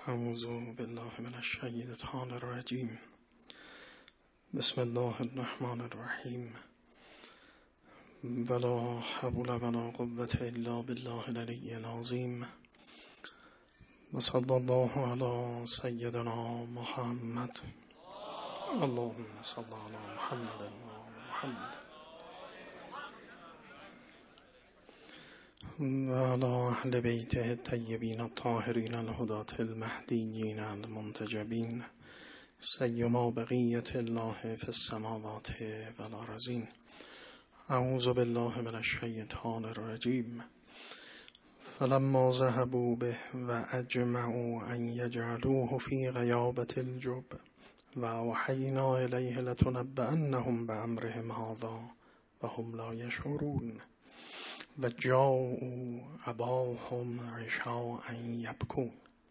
اعوذ بالله من الشیطان الرجیم. بسم الله الرحمن الرحیم. ولا حول ولا قوة الا بالله العلی العظیم. و صلی الله علی سیدنا محمد. اللهم صل علی محمد و محمد و علی اهل بیته الطیبین الطاهرین الهداة المهدیین المنتجبین سیما بقیة الله فی السماوات والارضین. اعوذ بالله من الشیطان الرجیم. فلما ذهبوا به و اجمعوا ان یجعلوه فی غیابة الجب و اوحینا الیه لتنبئنهم بامرهم هذا و هم لا یشعرون و جاءوا اباهم عشاء یبکون.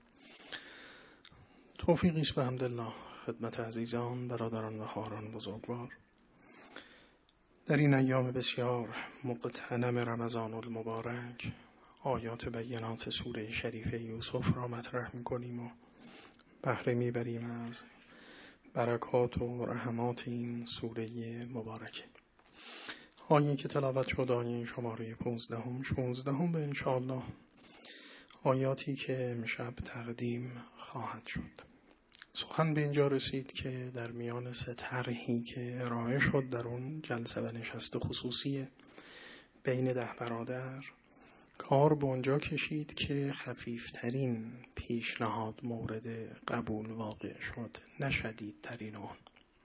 توفیقی است به حمدالله خدمت عزیزان، برادران و خواهران بزرگوار. در این ایام بسیار مغتنم رمضان المبارک آیات بینات سوره شریف یوسف را مطرح می‌کنیم و بهره می‌بریم از برکات و رحمات این سوره مبارکه. آیه که تلاوت شد آیه شماره 16 و انشاءالله آیاتی که امشب تقدیم خواهد شد. سخن به اینجا رسید که در میان سه طرحی که ارائه شد در اون جلسه و نشست خصوصی بین 10 برادر، کار به اونجا کشید که خفیفترین پیشنهاد مورد قبول واقع شد، نه شدیدترین اون.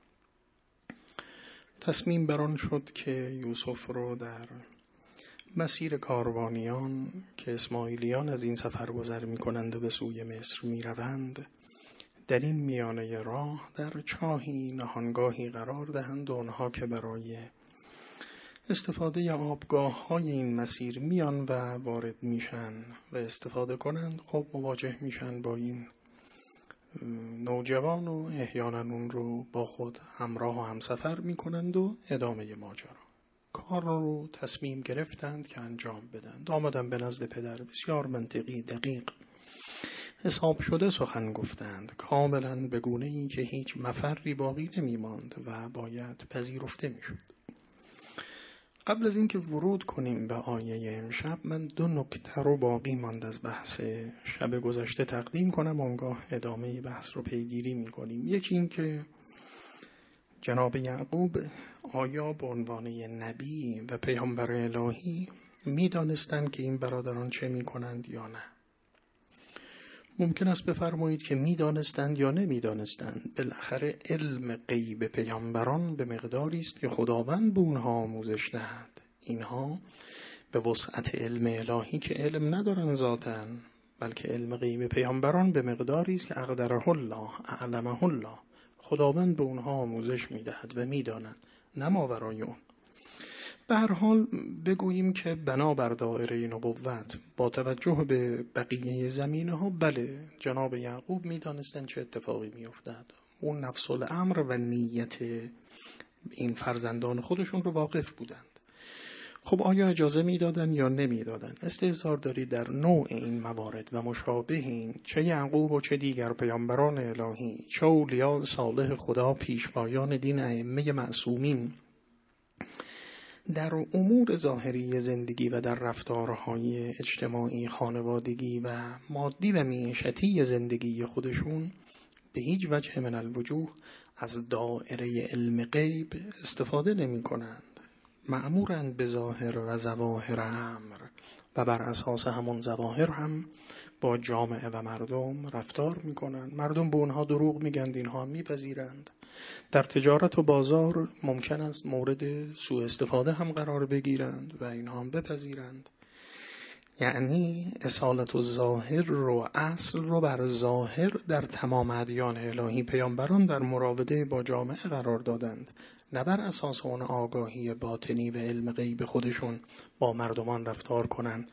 تصمیم بر آن شد که یوسف رو در مسیر کاروانیان که اسماعیلیان از این سفر گذر می کنند و به سوی مصر می روند، در این میانه راه در چاهی نهانگاهی قرار دهند و آنها که برای استفاده آبگاه های این مسیر میان و وارد میشن و استفاده کنند، خب مواجه میشن با این نوجوان و احیانا اون رو با خود همراه و همسفر میکنند و ادامه ماجرا. کار رو تصمیم گرفتند که انجام بدند. آمدن به نزد پدر، بسیار منطقی دقیق حساب شده سخن گفتند، کاملا به گونه‌ای که هیچ مفری باقی نمی‌ماند و باید پذیرفته می‌شد. قبل از اینکه ورود کنیم به آیه امشب، من 2 نکته رو باقی ماند از بحث شب گذشته تقدیم کنم، آنگاه ادامه بحث رو پیگیری می‌کنیم. یکی این که جناب یعقوب آیا به عنوان نبی و پیامبر الهی می‌دانستند که این برادران چه می‌کنند یا نه؟ ممکن است بفرمایید که می‌دانستند یا نمی‌دانستند. بالاخره علم غیب پیامبران به مقداری است که خداوند به اونها آموزش دهد. اینها به وسعت علم الهی که علم ندارن ذاتاً، بلکه علم غیب پیامبران به مقداری است که اقدره الله اعلمه الله، خداوند به اونها آموزش می‌دهد و می‌دانند، نه ماورای اون. به هر حال بگوییم که بنابر دایره نبوت با توجه به بقیه زمینه‌ها، بله جناب یعقوب می‌دانستند چه اتفاقی می‌افتد. اون نفس الامر و نیت این فرزندان خودشون رو واقف بودند. خب آیا اجازه میدادن یا نمیدادن؟ استحضار دارید در نوع این موارد و مشابه این، چه یعقوب و چه دیگر پیامبران الهی، چه اولیاء صالح خدا، پیشوایان دین، ائمه معصومین، در امور ظاهری زندگی و در رفتارهای اجتماعی، خانوادگی و مادی و معیشتی زندگی خودشون به هیچ وجه من الوجوه از دائره علم غیب استفاده نمی کنند. مأمورند به ظاهر و ظواهر امر و بر اساس همون ظواهر هم با جامعه و مردم رفتار می کنند. مردم به اونها دروغ میگند، اینها هم میپذیرند. در تجارت و بازار ممکن است مورد سوء استفاده هم قرار بگیرند و اینها هم بپذیرند. یعنی اصالت و ظاهر رو، اصل رو بر ظاهر در تمام ادیان الهی پیامبران در مراوده با جامعه قرار دادند، نه بر اساس اون آگاهی باطنی و علم غیب خودشون با مردمان رفتار کنند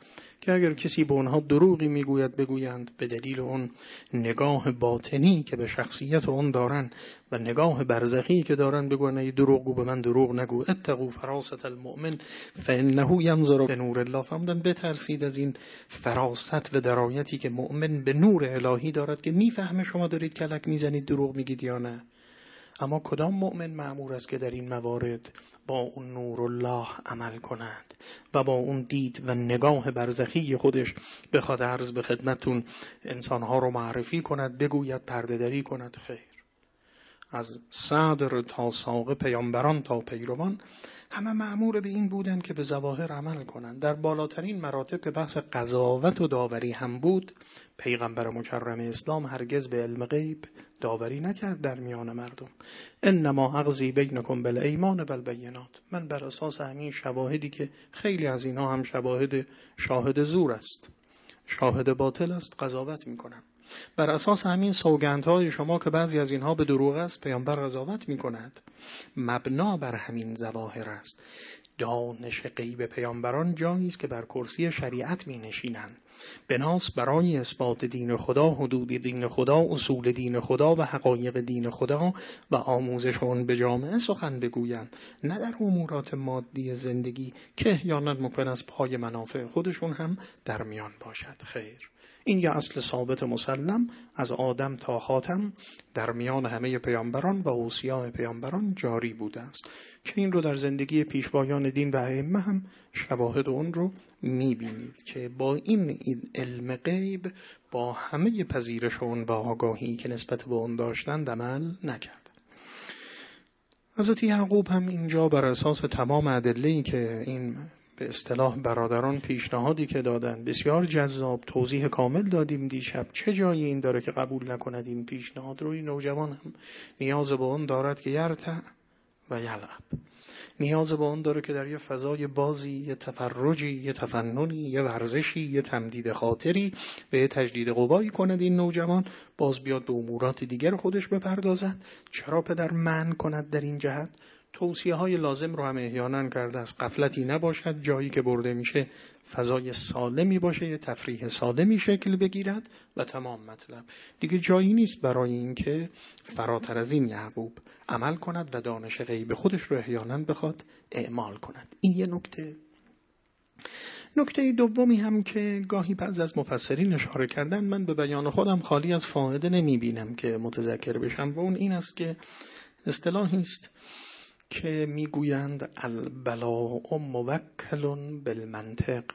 که اگر کسی به اونها دروغی میگوید بگویند به دلیل اون نگاه باطنی که به شخصیت اون دارن و نگاه برزخی که دارن بگوین ای دروغگو به من دروغ نگو، اتقوا فراست المؤمن فانه ینظر بنور الله. فرمودن بترسید از این فراست و درایتی که مؤمن به نور الهی دارد که میفهمه شما دارید کلک میزنید دروغ میگید یا نه. اما کدام مؤمن مأمور است که در این موارد با اون نور الله عمل کند و با اون دید و نگاه برزخی خودش بخواد عرض به خدمتون انسانها رو معرفی کند، بگوید، پرده دری کند؟ خیر. از صدر تا ساقه، پیامبران تا پیروان، همه مأمور به این بودن که به ظواهر عمل کنند. در بالاترین مراتب که بحث قضاوت و داوری هم بود، پیغمبر مکرم اسلام هرگز به علم غیب داوری نکرد در میان مردم. انما اقضی بینکم بالایمان والبینات. من بر اساس همین شواهدی که خیلی از اینها هم شاهد زور است، شاهد باطل است، قضاوت میکنم. بر اساس همین سوگندهای شما که بعضی از اینها به دروغ است، پیامبر قضاوت میکند. مبنا بر همین ظواهر است. دانش غیب پیامبران جایی است که بر کرسی شریعت می نشینند. بناس برای اثبات دین خدا، حدود دین خدا، اصول دین خدا و حقایق دین خدا و آموزش آن به جامعه سخن بگویند، نه در امورات مادی زندگی که احیانا ممکن است پای منافع خودشون هم در میان باشد. خیر، این یه اصل ثابت مسلم از آدم تا خاتم در میان همه پیامبران و اوصیاء پیامبران جاری بوده است که این رو در زندگی پیشوایان دین و ائمه هم شواهد اون رو می‌بینید که با این علم غیب با همه پذیرش اون و آگاهی که نسبت به اون داشتند عمل نکرد. حضرت یعقوب هم اینجا بر اساس تمام ادله‌ای که این به اصطلاح برادران پیشنهادی که دادن بسیار جذاب، توضیح کامل دادیم دیشب. چه جایی این داره که قبول نکند این پیشنهاد رو؟ این نوجوان هم نیاز به اون دارد که یرتع و یلعب، نیاز به اون داره که در یه فضای بازی، یه تفرجی، یه تفننی، یه ورزشی، یه تمدید خاطری و یه تجدید قوایی کند. این نوجوان باز بیاد به امورات دیگر خودش بپردازد. چرا پدر منع کند در این جهت؟ توصیه های لازم رو هم احیانا کرده است. غفلتی نباشد، جایی که برده میشه فضای سالمی باشه، یه تفریح سالمی شکل بگیرد و تمام مطلب. دیگه جایی نیست برای این که فراتر از این یعقوب عمل کند و دانش غیب خودش رو احیانا بخواد اعمال کند. این یه نکته. نکته دومی هم که گاهی بعض از مفسرین اشاره کردن، من به بیان خودم خالی از فائده نمی بینم که متذکر بشم، و اون این است که اصطلاحی است که میگویند البلاء موکل بالمنطق.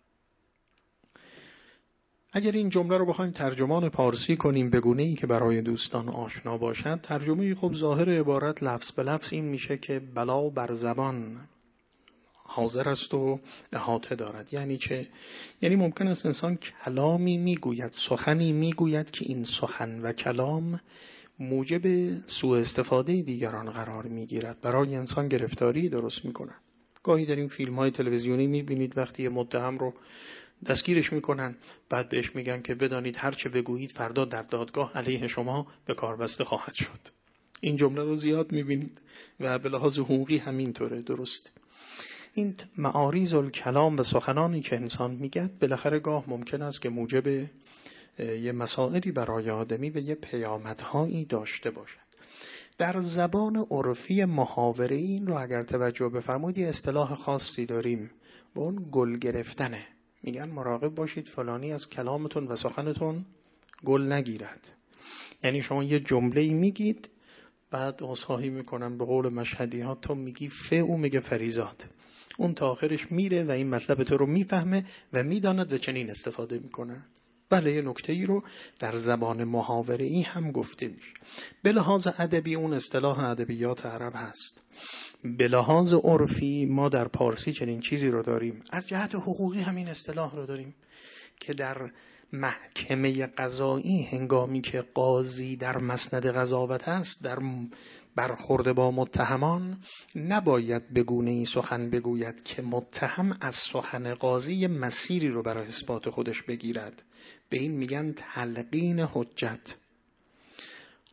اگر این جمله رو بخوایم ترجمان پارسی کنیم به گونه‌ای که برای دوستان آشنا باشد، ترجمه خب ظاهر عبارت لفظ به لفظ این میشه که بلا بر زبان حاضر است و احاطه دارد. یعنی چه؟ یعنی ممکن است انسان کلامی میگوید، سخنی میگوید که این سخن و کلام موجب سوء استفاده دیگران قرار میگیرد، برای انسان گرفتاری درست میکنند. گاهی در این فیلم های تلویزیونی میبینید وقتی متهم رو دستگیرش میکنن، بعد بهش میگن که بدانید هر چه بگویید فردا در دادگاه علیه شما به کار بسته خواهد شد. این جمله رو زیاد میبینید و به لحاظ حقوقی همینطوره. درست این معاریض الکلام و سخنانی که انسان میگه بالاخره گاه ممکن است که موجب یه مسائلی برای آدمی و یه پیامدهایی داشته باشد. در زبان عرفی محاوره این رو اگر توجه بفرمایید یه اصطلاح خاصی داریم و اون گل گرفتنه. میگن مراقب باشید فلانی از کلامتون و سخنتون گل نگیرد. یعنی شما یه جمله‌ای میگید، بعد عذرخواهی میکنم به قول مشهدی ها، تو میگی ف، او میگه فریزاد، اون تا آخرش میره و این مطلب تو رو میفهمه و میداند و چنین استفاده میکنه. بله، یه نکته‌ای رو در زبان محاوره‌ای هم گفته میشه. به لحاظ ادبی اون اصطلاح ادبیات عرب هست. به لحاظ عرفی ما در پارسی چنین چیزی رو داریم. از جهت حقوقی همین اصطلاح رو داریم که در محکمه قضایی هنگامی که قاضی در مسند قضاوت است، در برخورد با متهمان نباید به گونه‌ای سخن بگوید که متهم از سخن قاضی مسیری رو برای اثبات خودش بگیرد. به این میگن تلقین حجت.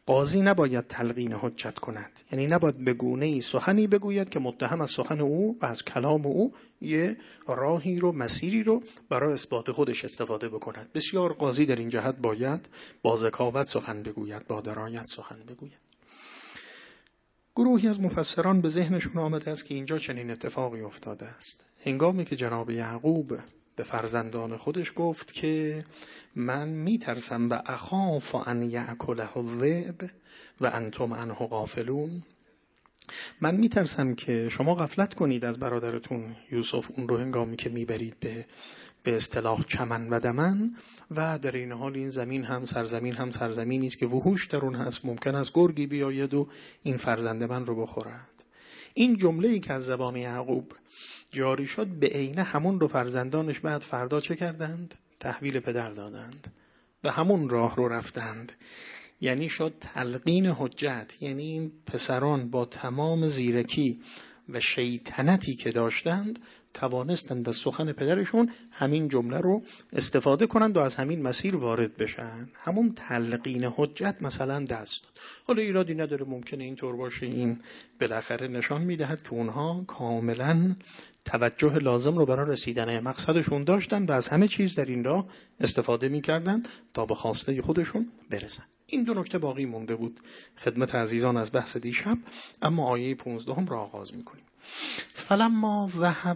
قاضی نباید تلقین حجت کند، یعنی نباید به گونه‌ای سخنی بگوید که متهم از سخن او و از کلام او یه راهی رو، مسیری رو برای اثبات خودش استفاده بکند. بسیار قاضی در این جهت باید با ذکاوت سخن بگوید، با درایت سخن بگوید. گروهی از مفسران به ذهنشون آمده است که اینجا چنین اتفاقی افتاده است. هنگامی که جناب یعقوب به فرزندان خودش گفت که من میترسم و اخاف ان یأکله الذئب و انتم عنه غافلون، من میترسم که شما غفلت کنید از برادرتون یوسف، اون رو هنگامی که میبرید به اصطلاح چمن و دمن، و در این حال این زمین هم سرزمینی است که وحوش در اون هست، ممکن است گرگی بیاید و این فرزند من رو بخورد. این جمله‌ای که از زبان یعقوب جاری شد به عینه همون رو فرزندانش بعد فردا چه کردند؟ تحویل پدر دادند و همون راه رو رفتند. یعنی شد تلقین حجت، یعنی این پسران با تمام زیرکی و شیطنتی که داشتند توانستند از سخن پدرشون همین جمله رو استفاده کنند و از همین مسیر وارد بشن. همون تلقین حجت مثلا دست داد. حالا ایرادی نداره، ممکنه اینطور باشه، این بالاخره نشان میدهد که اونها کاملا توجه لازم رو برای رسیدن مقصدشون داشتن و از همه چیز در این راه استفاده میکردن تا به خواسته خودشون برسن. این دو نکته باقی مونده بود خدمت عزیزان از بحث دیشب، اما آیه 15 را آغاز میکنیم. فلما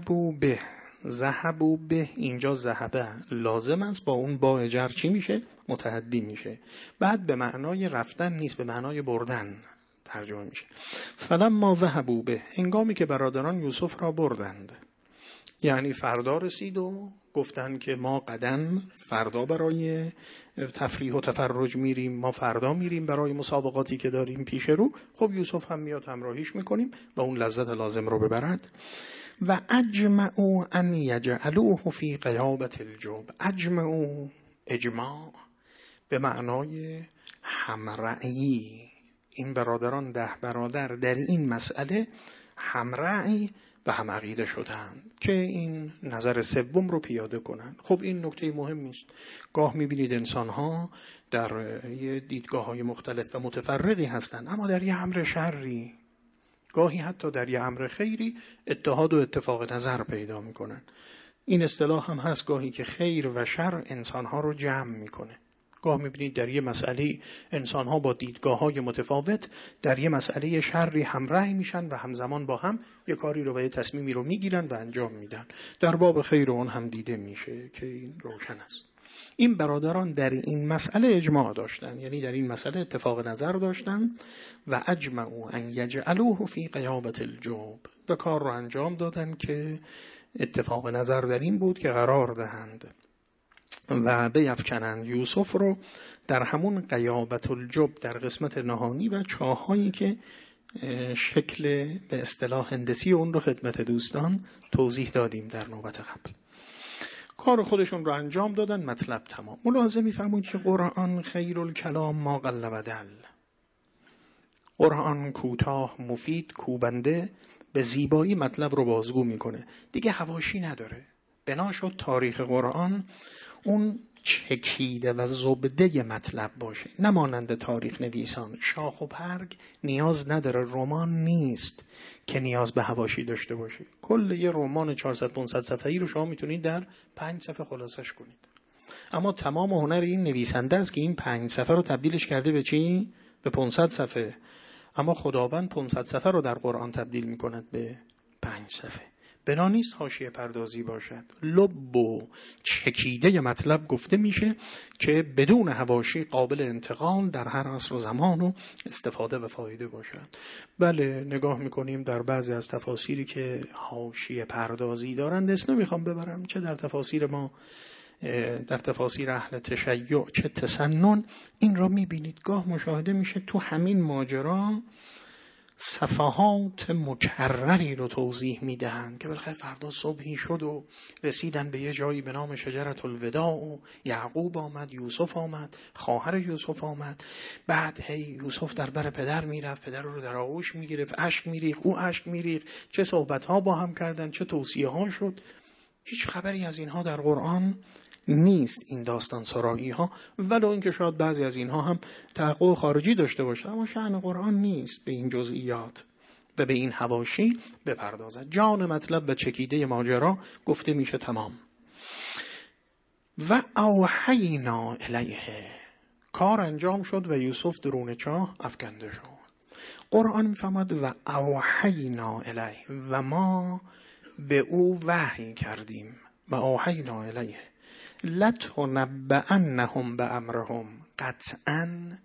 ذهبوا به، اینجا ذهبه لازم است، با اون با اجر چی میشه؟ متعدی میشه. بعد به معنای رفتن نیست، به معنای بردن ترجمه میشه. فلما ذهبوا به، هنگامی که برادران یوسف را بردند، یعنی فردا رسید و گفتن که ما قدم فردا برای تفریح و تفرج میریم، ما فردا میریم برای مسابقاتی که داریم پیش رو. خب یوسف هم میاد همراهیش میکنیم و اون لذت لازم رو ببرد. و اجمعوا ان یجعلوه فی غیابة الجب. اجمعوا، اجماع به معنای همرأیی. این برادران 10 برادر در این مسئله همرأی و هم عقیده شدند که این نظر سوم رو پیاده کنند. خب این نکته مهمی است. گاه می‌بینید انسان‌ها در یه دیدگاه‌های مختلف و متفرقی هستند، اما در یه امر شرعی، گاهی حتی در یه امر خیری، اتحاد و اتفاق نظر پیدا می‌کنند. این اصطلاح هم هست گاهی که خیر و شر انسان‌ها رو جمع می‌کنه. گاه می‌بینید در یه مسئله انسان‌ها با دیدگاه‌های متفاوت در یه مسئله شرعی همراه میشن و همزمان با هم یه کاری رو و یه تصمیمی رو میگیرن و انجام میدن. در باب خیر اون هم دیده میشه که این روشن است. این برادران در این مسئله اجماع داشتن، یعنی در این مسئله اتفاق نظر داشتن. و اجمعوا ان یجعلوه فی غیابة الجب، و کار رو انجام دادن که اتفاق نظر در این بود که قرار دهند و بیفکنند یوسف رو در همون غیابة الجب، در قسمت نهانی و چاهایی که شکل به اصطلاح هندسی اون رو خدمت دوستان توضیح دادیم در نوبت قبل. کار خودشون رو انجام دادن، مطلب تمام. ملاحظه می‌فرمایید که قرآن خیر الکلام ما قل و دل. قرآن کوتاه، مفید، کوبنده، به زیبایی مطلب رو بازگو میکنه، دیگه حواشی نداره. بنا شد تاریخ قرآن اون چکیده و زبده مطلب باشه، نمانند تاریخ نویسان. شاخ و برگ نیاز نداره، رمان نیست که نیاز به حواشی داشته باشه. کل یه رمان 400-500 صفحه‌ای رو شما میتونید در 5 صفحه خلاصش کنید. اما تمام هنر این نویسنده است که این 5 صفحه رو تبدیلش کرده به چی؟ به 500 صفحه. اما خداوند 500 صفحه رو در قرآن تبدیل میکند به 5 صفحه. بنا نیست حاشیه پردازی باشد. لب و چکیده مطلب گفته میشه که بدون حواشی قابل انتقال در هر عصر و زمان و استفاده و فایده باشد. بله، نگاه میکنیم در بعضی از تفاسیری که حاشیه پردازی دارند، اسم نمیخوام ببرم، چه در تفاسیر ما، در تفاسیر اهل تشیع چه تسنن، این را میبینید گاه مشاهده میشه تو همین ماجرا صفحات مکرری رو توضیح میدهند که بالاخره فردا صبحی شد و رسیدن به یه جایی به نام شجرة الوداع و یعقوب آمد، یوسف آمد، خواهر یوسف آمد. بعد یوسف در بر پدر میرفت، پدر رو در آغوش میگرفت، اشک میریخت، او اشک میریخت، چه صحبت ها با هم کردن، چه توصیه ها شد. هیچ خبری از اینها در قرآن نیست این داستان سرایی ها، ولو اینکه شاید بعضی از اینها هم تحقق خارجی داشته باشه، اما شأن قرآن نیست به این جزئیات و به این حواشی بپردازد. جان مطلب و چکیده ماجرا گفته میشه تمام. و اوحینا الیه، کار انجام شد و یوسف درون چاه افکنده شد. قرآن میفهمد و اوحینا الیه، و ما به او وحی کردیم. و اوحینا الیه لتنبئنهم بامرهم، قطعاً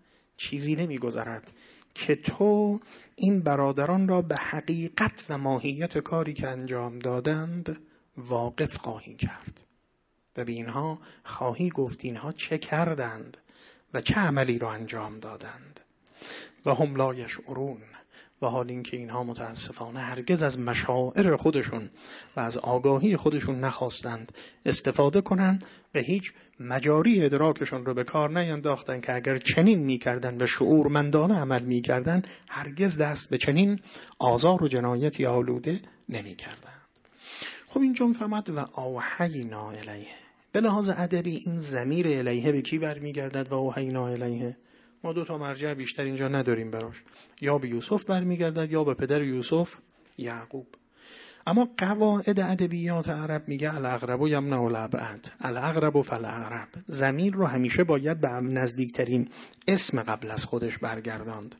چیزی نمیگذرد که تو این برادران را به حقیقت و ماهیت کاری که انجام دادند واقف خواهی کرد و به اینها خواهی گفت اینها چه کردند و چه عملی را انجام دادند. و هم لا یشعرون، و حال اینکه اینها متاسفانه هرگز از مشاعر خودشون و از آگاهی خودشون نخواستند استفاده کنند و هیچ مجاری ادراکشون رو به کار نینداختند که اگر چنین میکردن و شعورمندانه عمل میکردن هرگز دست به چنین آزار و جنایتی آلوده نمیکردند. خب اینجا میفرماد و اوحینا الیه. به لحاظ ادبی این ضمیر الیه به کی برمیگردد؟ و اوحینا الیه ما دو تا مرجع بیشتر اینجا نداریم براش، یا به یوسف برمیگردد یا به پدر یوسف یعقوب. اما قواعد ادبیات عرب میگه الاقرب یمنع الابعد، الاقرب فالاقرب. ضمیر رو همیشه باید به نزدیکترین اسم قبل از خودش برگرداند.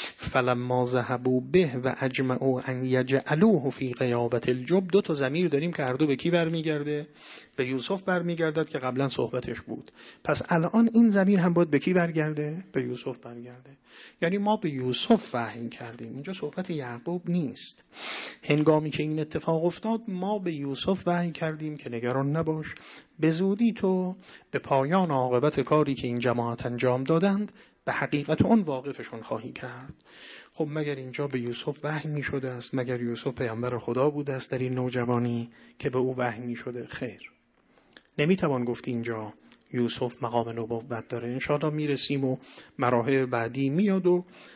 فلما ذهبوا به و اجمعوا ان یجعلوه فی غیابة الجب، دو تا ضمیر داریم که هر دو به کی برمیگرده؟ به یوسف برمیگردد که قبلا صحبتش بود. پس الان این ضمیر هم باید به کی برگرده؟ به یوسف برگرده. یعنی ما به یوسف وحی کردیم، اینجا صحبت یعقوب نیست. هنگامی که این اتفاق افتاد ما به یوسف وحی کردیم که نگران نباش، به زودی تو به پایان عاقبت کاری که این جماعت انجام دادند به حقیقت اون واقفشون خواهی کرد. خب مگر اینجا به یوسف وحی می شده است؟ مگر یوسف پیامبر خدا بوده است در این نوجوانی که به او وحی می شده؟ خیر، نمیتوان گفت اینجا یوسف مقام نبوت داره. انشاءالله میرسیم و مراحل بعدی میاد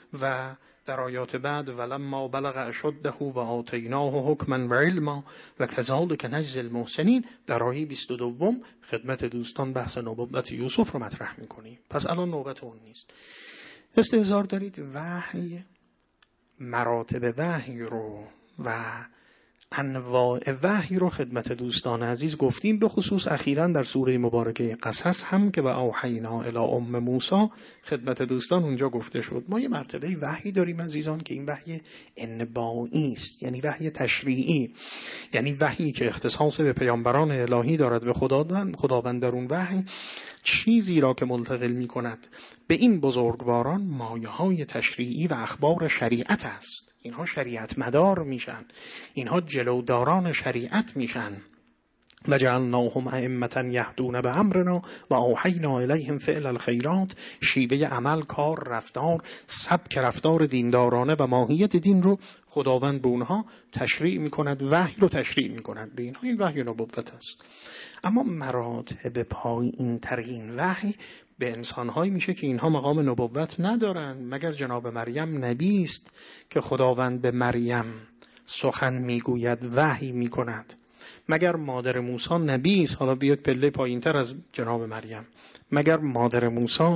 و در آیات بعد ولما بلغ اشده و آتیناه حکما و علما و کذالک نجزی المحسنین در آیه 22 خدمت دوستان بحث نبوت یوسف رو مطرح میکنیم. پس الان نوبت اون نیست. استحضار دارید وحی، مراتب وحی رو و انواع وحی رو خدمت دوستان عزیز گفتیم، به خصوص اخیراً در سوره مبارکه قصص هم که و اوحینا الی ام موسی خدمت دوستان اونجا گفته شد. ما یه مرتبه وحی داریم عزیزان که این وحی انبائی است، یعنی وحی تشریعی، یعنی وحی که اختصاص به پیامبران الهی دارد و خداوند در اون وحی چیزی را که منتقل می کند به این بزرگواران مایه‌های تشریعی و اخبار شریعت است. اینها شریعت مدار میشن، اینها جلوداران شریعت میشن. و جعلناهم ائمة یهدون بامرنا و اوحینا الیهم فعل الخیرات. شیوه عمل، کار، رفتار، سبک رفتار دیندارانه و ماهیت دین رو خداوند به اونها تشریع میکند، وحی رو تشریع میکند به اینها. این وحی نبوت است. اما مراتب پایین ترین وحی به انسان‌هایی میشه که اینها مقام نبوت ندارن. مگر جناب مریم نبی است که خداوند به مریم سخن میگوید، وحی میکند؟ مگر مادر موسی نبی است؟ حالا بیاد پله پایین‌تر از جناب مریم، مگر مادر موسی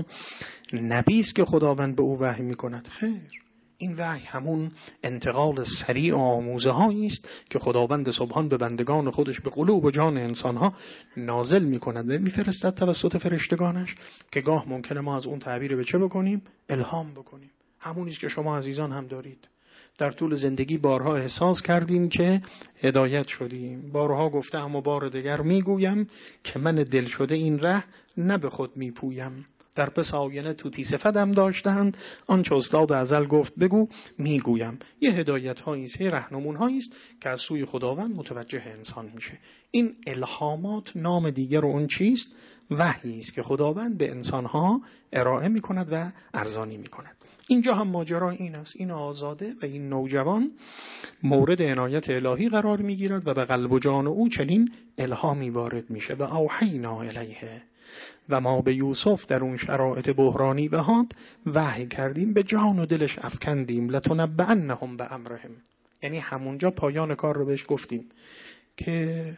نبی است که خداوند به او وحی میکند؟ خیر، این وحی همون انتقال سریع و آموزه‌هایی است که خداوند سبحان به بندگان خودش به قلوب و جان انسان‌ها نازل می‌کند و می‌فرستد توسط فرشتگانش که گاه ممکنه ما از اون تعبیر به چه بکنیم؟ الهام بکنیم. همونی است که شما عزیزان هم دارید. در طول زندگی بارها احساس کردیم که هدایت شدیم، بارها گفتم و بار دیگر میگویم که من دل شده این ره نه به خود میپویم. در پس آینه توتی صفتم داشتند، آنچه استاد ازل گفت بگو میگویم. یه هدایت هایی است، یه راهنمون هایی است که از سوی خداوند متوجه انسان میشه. این الهامات نام دیگر اون چیست؟ وحی است که خداوند به انسان ها ارائه میکند و ارزانی میکند. اینجا هم ماجرا این است، این آزاده و این نوجوان مورد عنایت الهی قرار میگیرد و به قلب و جان او چنین الهامی وارد میشه. و اوحینا الیه، و ما به یوسف در اون شرایط بحرانی و حاد وحی کردیم، به جان و دلش افکندیم. لتنبئنهم بامرهم، یعنی همونجا پایان کار رو بهش گفتیم که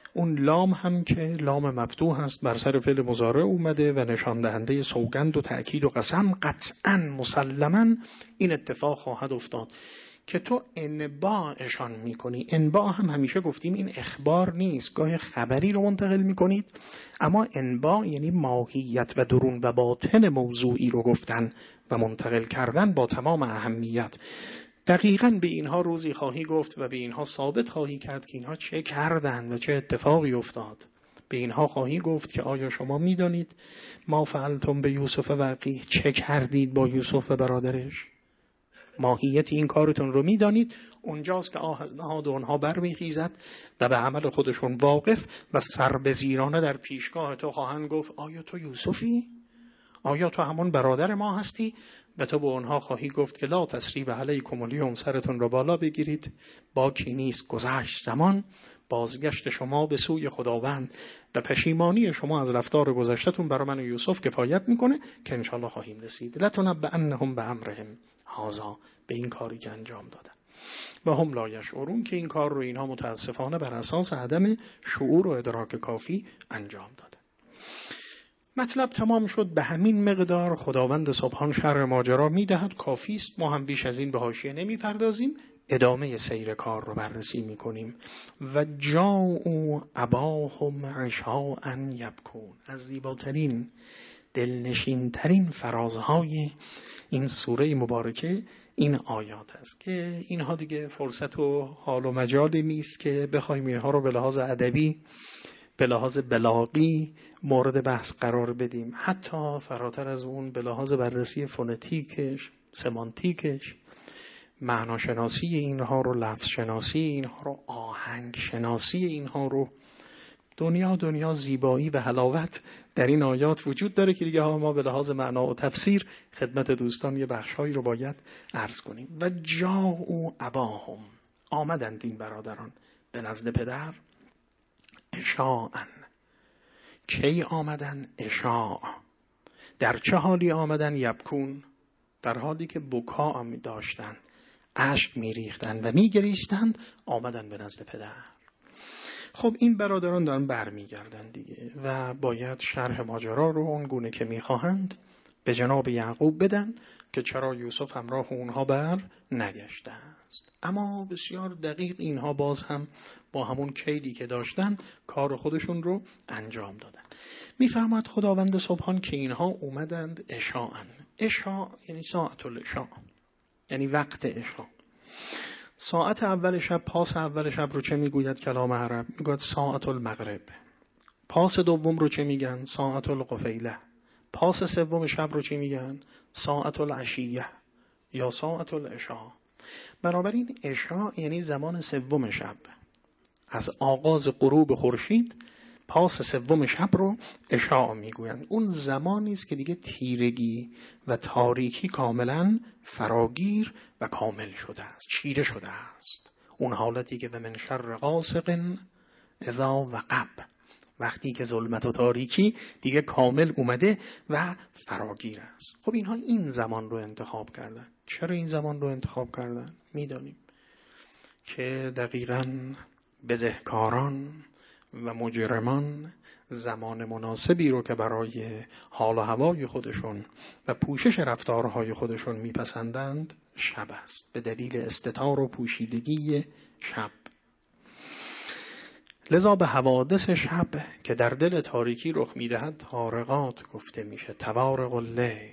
اون لام هم که لام مفتوح هست بر سر فعل مضارع اومده و نشان دهنده سوگند و تأکید و قسم، قطعاً مسلماً این اتفاق خواهد افتاد که تو انباعشان میکنی. انباع هم همیشه گفتیم این اخبار نیست، گاهی خبری رو منتقل میکنید، اما انباع یعنی ماهیت و درون و باطن موضوعی رو گفتن و منتقل کردن با تمام اهمیت. دقیقاً به اینها روزی خواهی گفت و به اینها ثابت خواهی کرد که اینها چه کردن و چه اتفاقی افتاد. به اینها خواهی گفت که آیا شما میدانید ما فعلتم به یوسف و اخیه، چه کردید با یوسف و برادرش؟ ماهیت این کارتون رو میدانید. اونجاست که آه از نهاد اونها برمیخیزد و به عمل خودشون واقف و سربزیرانه در پیشگاه تو خواهند گفت آیا تو یوسفی؟ آیا تو همون برادر ما هستی؟ و تو به اونها خواهی گفت که لا تثریب علیکم الیوم، سرتون رو بالا بگیرید، باکی نیست گذشت زمان، بازگشت شما به سوی خداوند و پشیمانی شما از رفتار گذشتتون برای من و یوسف کفایت میکنه که انشالله خواهیم رسید. لتنبئنهم بامرهم هذا، به این کاری که انجام دادن و هم لا یشعرون، که این کار رو اینها متاسفانه بر اساس عدم شعور و ادراک کافی انجام دادن. مطلب تمام شد. به همین مقدار خداوند سبحان شرح ماجرا میدهد، کافی است. ما هم بیش از این به حاشیه نمیپردازیم، ادامه سیر کار رو بررسی میکنیم. و جاءوا اباهم عشاء یبکون، از زیباترین دلنشین ترین فرازهای این سوره مبارکه این آیات است که اینها دیگه فرصت و حال و مجالی نیست که بخوایم اینها رو به لحاظ ادبی، به لحاظ بلاغی مورد بحث قرار بدیم. حتی فراتر از اون به لحاظ بررسی فونتیکش، سمانتیکش، معناشناسی اینها رو، لفظ شناسی اینها رو، آهنگ شناسی اینها رو. دنیا زیبایی و حلاوت در این آیات وجود داره که دیگه ما به لحاظ معنا و تفسیر خدمت دوستان یه بخشهایی رو باید عرض کنیم. و جاءوا اباهم، آمدند این برادران به نزد پدر، عشاء. کی آمدن؟ عشاء. در چه حالی آمدن؟ یبکون، در حالی که بکا می داشتن، اشک می ریختن و می گریستند، آمدن به نزد پدر. خب این برادران دارن برمی گردن دیگه و باید شرح ماجرا رو اون گونه که می خواهند به جناب یعقوب بدن که چرا یوسف همراه اونها بر نگشته است. اما بسیار دقیق اینها باز هم با همون کیدی که داشتن کار خودشون رو انجام دادن. میفرماد خداوند سبحان که اینها اومدند عشاء. عشاء یعنی ساعت العشاء، یعنی وقت عشاء. ساعت اول شب، پاس اول شب رو چه میگوید کلام عرب؟ میگوید ساعت المغرب. پاس دوم رو چه میگن؟ ساعت القفیله. پاس سوم شب رو چه میگن؟ ساعت العشیه یا ساعت العشاء. بنابراین عشاء یعنی زمان سوم شب، از آغاز غروب خورشید پاس سوم شب رو عشاء میگویند. اون زمانی است که دیگه تیرگی و تاریکی کاملا فراگیر و کامل شده است، چیره شده است. اون حالتی که و من شر غاسق اذا وقب، وقتی که ظلمت و تاریکی دیگه کامل اومده و فراگیر است. خب اینها این زمان رو انتخاب کردن. چرا این زمان رو انتخاب کردن؟ میدانیم که دقیقاً بزهکاران و مجرمان زمان مناسبی رو که برای حال و هوای خودشون و پوشش رفتارهای خودشون میپسندند شب است، به دلیل استتار و پوشیدگی شب. لذا به حوادث شب که در دل تاریکی رخ میدهد طارقات گفته میشه. توارق اللیل،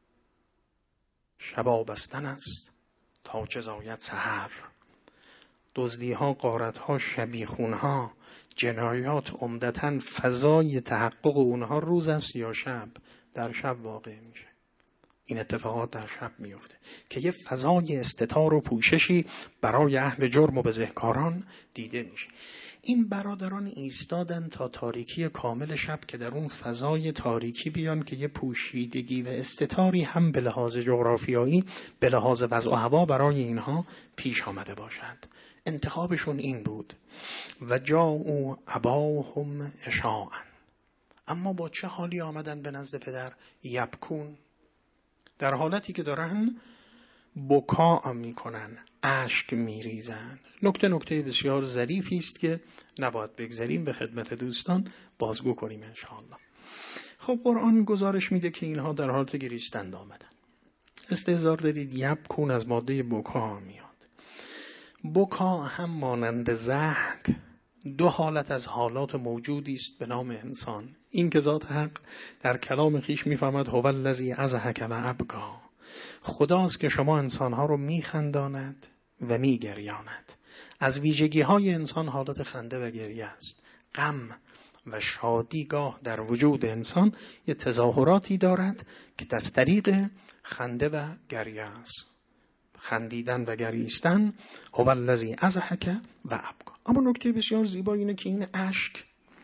شب بستن است تا چه زاید سحر. دزدی ها، غارت ها، شبیخون ها، جنایات عمدتاً فضای تحقق اونها روز است یا شب؟ در شب واقع میشه. این اتفاقات در شب میفته که یه فضای استتار و پوششی برای اهل جرم و بزهکاران دیده میشه. این برادران ایستادن تا تاریکی کامل شب که در اون فضای تاریکی بیان که یه پوشیدگی و استتاری هم به لحاظ جغرافیایی، به لحاظ وضع و هوا برای اینها پیش آمده باشد. انتخابشون این بود. و جاءوا اباهم عشاء. اما با چه حالی آمدن به نزد پدر؟ یبکون، در حالتی که دارن بکا میکنن، اشک میریزن. نکته بسیار ظریفی است که نباید بگذاریم به خدمت دوستان بازگو کنیم انشاءالله. خب قرآن گزارش میده که اینها در حالت گریستند آمدن. استحضار دارید یبکون از ماده بکا میاد. بکا هم مانند ضحک دو حالت از حالات موجودی است به نام انسان. این که ذات حق در کلام خیش میفرماد هو الذی اضحک و ابکا، خداست که شما انسانها رو میخنداند و میگریاند. از ویژگی های انسان حالت خنده و گریه است. غم و شادی گاه در وجود انسان یه تظاهراتی دارد که از طریق خنده و گریه است. خندیدن و گریستن هو الذی اضحک و ابکا. اما نکته بسیار زیبا اینه که این اشک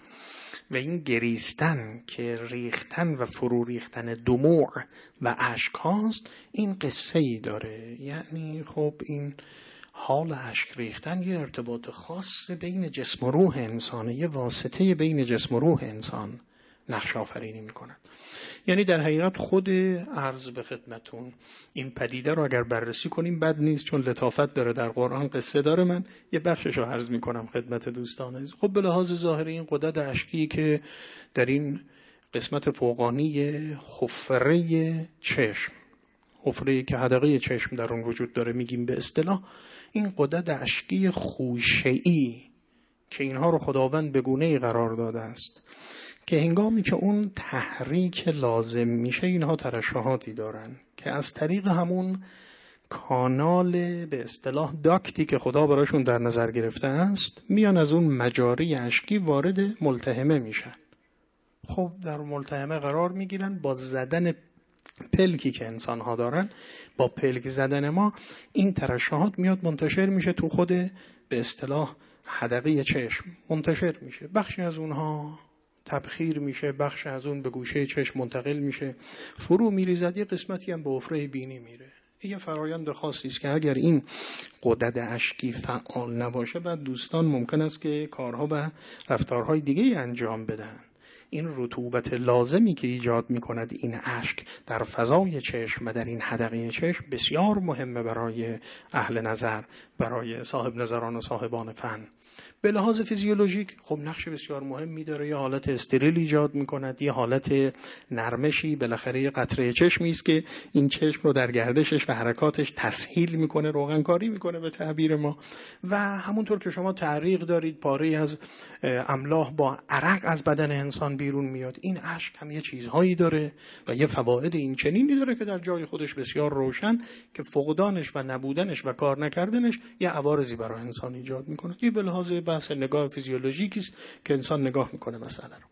و این گریستن که ریختن و فرو ریختن دموع و اشک هاست، این قصه ای داره. یعنی خب این حال اشک ریختن یه ارتباط خاص بین جسم و روح انسانه، یه واسطه بین جسم و روح انسان نقش آفرینی میکند. یعنی در حقیقت خود عرض به خدمتون این پدیده رو اگر بررسی کنیم بد نیست، چون لطافت داره، در قرآن قصه داره. من یه بخشش رو عرض میکنم خدمت دوستان عزیز. خب به لحاظ ظاهری این غدد اشکی که در این قسمت فوقانی حفره چشم، حفره‌ای که حدقه چشم در اون وجود داره میگیم به اصطلاح، این غدد اشکی خوشه‌ای که اینها رو خداوند به گونه‌ای قرار داده است که هنگامی که اون تحریک لازم میشه اینها ترشحاتی دارن که از طریق همون کانال به اصطلاح داکتی که خدا براشون در نظر گرفته است میان از اون مجاری اشکی وارد ملتهمه میشن. خب در ملتهمه قرار میگیرن، با زدن پلکی که انسان ها دارن، با پلک زدن ما این ترشحات میاد منتشر میشه تو خود به اصطلاح حدقه چشم منتشر میشه. بخشی از اونها تبخیر میشه، بخش از اون به گوشه چشم منتقل میشه، فرو میریزد، یه قسمتی هم به حفره بینی میره. یه فرایند خاصی است که اگر این غدد اشکی فعال نباشه بعد دوستان ممکن است که کارها و رفتارهای دیگه انجام بدن. این رطوبت لازمی که ایجاد میکند این اشک در فضای چشم و در این حدقه چشم بسیار مهمه برای اهل نظر، برای صاحب نظران و صاحبان فن. به لحاظ فیزیولوژیک خب نقش بسیار مهمی داره. یه حالت استریل ایجاد میکند، یه حالت نرمشی، بالاخره یه قطره چشمی است که این چشم رو در گردشش و حرکاتش تسهیل میکنه، روغنکاری میکنه به تعبیر ما. و همونطور که شما تعریق دارید پاره از املاح با عرق از بدن انسان بیرون میاد، این اشک هم یه چیزهایی داره و یه فواید این چنینی داره که در جای خودش بسیار روشن که فقدانش و نبودنش و کار نکردنش یه عوارضی برای انسان ایجاد میکنه. این به لحاظ بحث نگاه فیزیولوژیکی است که انسان نگاه میکنه مسئله رو.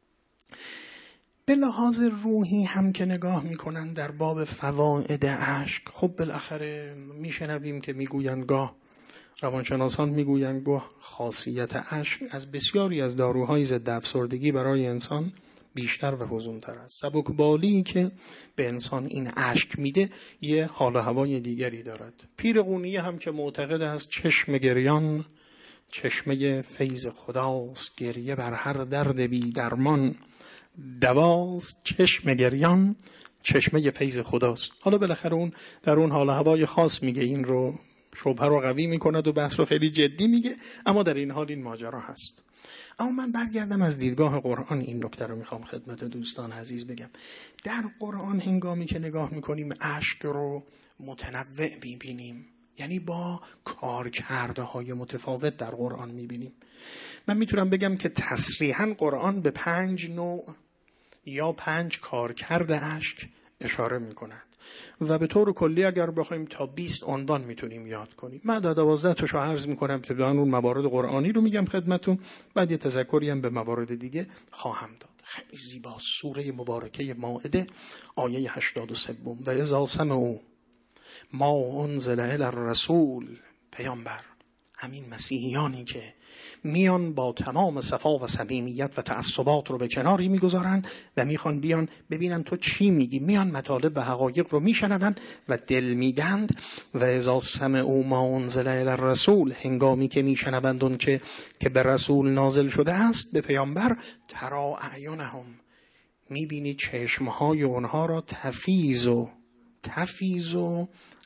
به لحاظ روحی هم که نگاه میکنن در باب فواید اشک، خب بالاخره میشنویم که میگویند گاه روانشناسان میگویند گاه خاصیت اشک از بسیاری از داروهای ضد افسردگی برای انسان بیشتر و فزونتر است. سبکبالی که به انسان این اشک میده یه حال و هوای دیگری دارد. پیر قونیه هم که معتقد است چشم گریان چشمه فیض خداست، گریه بر هر درد بی درمان دواست، چشم گریان چشمه فیض خداست. حالا بالاخره اون در اون حال هوای خاص میگه، این رو شبهه رو قوی میکند و بحث رو خیلی جدی میگه، اما در این حال این ماجرا هست. اما من برگردم از دیدگاه قرآن این نکته رو میخوام خدمت دوستان عزیز بگم. در قرآن هنگامی که نگاه میکنیم اشک رو متنوع میبینیم، یعنی با کارکردهای متفاوت در قرآن میبینیم. من میتونم بگم که تصریحاً قرآن به 5 نوع یا 5 کارکرد اشک اشاره میکند و به طور کلی اگر بخوایم تا 20 عنوان میتونیم یاد کنیم. من 12 تاشو عرض میکنم، ابتداً اون موارد قرآنی رو میگم خدمتتون، بعد یه تذکری هم به موارد دیگه خواهم داد. خیلی زیبا سوره مبارکه مائده آیه 83 و اذا سمعوا ما انزل الی الرسول، پیامبر همین مسیحیانی که میان با تمام صفا و صمیمیت و تعصبات رو به کناری میگذارن و میخوان بیان ببینن تو چی میگی، میان مطالب و حقایق رو میشنون و دل میدند. و اذا سمعوا ما انزل الی الرسول، هنگامی که میشنوند اون که به رسول نازل شده است، به پیامبر، ترا اعینهم، میبینی چشمهای اونها را تفیض و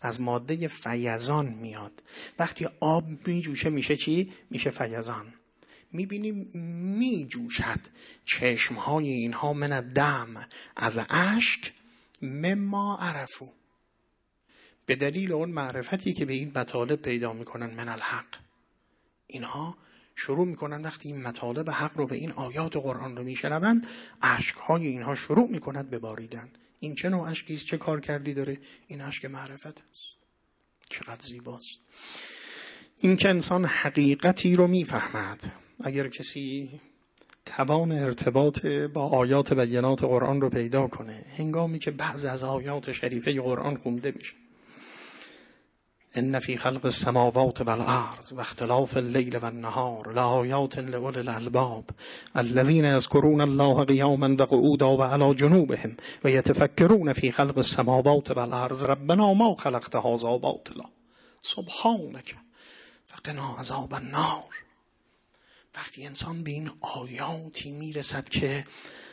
از ماده فیضان میاد. وقتی آب میجوشه میشه چی؟ میشه فیضان. میبینیم میجوشد چشمهای اینها من الدم، از اشک، مما عرفو، به دلیل اون معرفتی که به این مطالب پیدا میکنن من الحق. اینها شروع میکنن وقتی این مطالب حق رو به این آیات قرآن رو میشنوند، اشکهای اینها شروع میکند به باریدن. این چه نوع اشکی است؟ چه کار کردی داره؟ این اشک معرفت است. چقدر زیباست این که انسان حقیقتی رو میفهمد. اگر کسی توان ارتباط با آیات بینات قرآن رو پیدا کنه، هنگامی که بعض از آیات شریفه قرآن خونده میشه، ان فی خلق السماوات والارض واختلاف الليل والنهار لآیات لأولی الالباب الذین یذکرون الله قیاما وقعودا وعلی جنوبهم ویتفکرون فی خلق السماوات والارض ربنا ما خلقت هذا باطلا سبحانک فقنا عذاب النار. وقتی انسان به این آیاتی میرسد که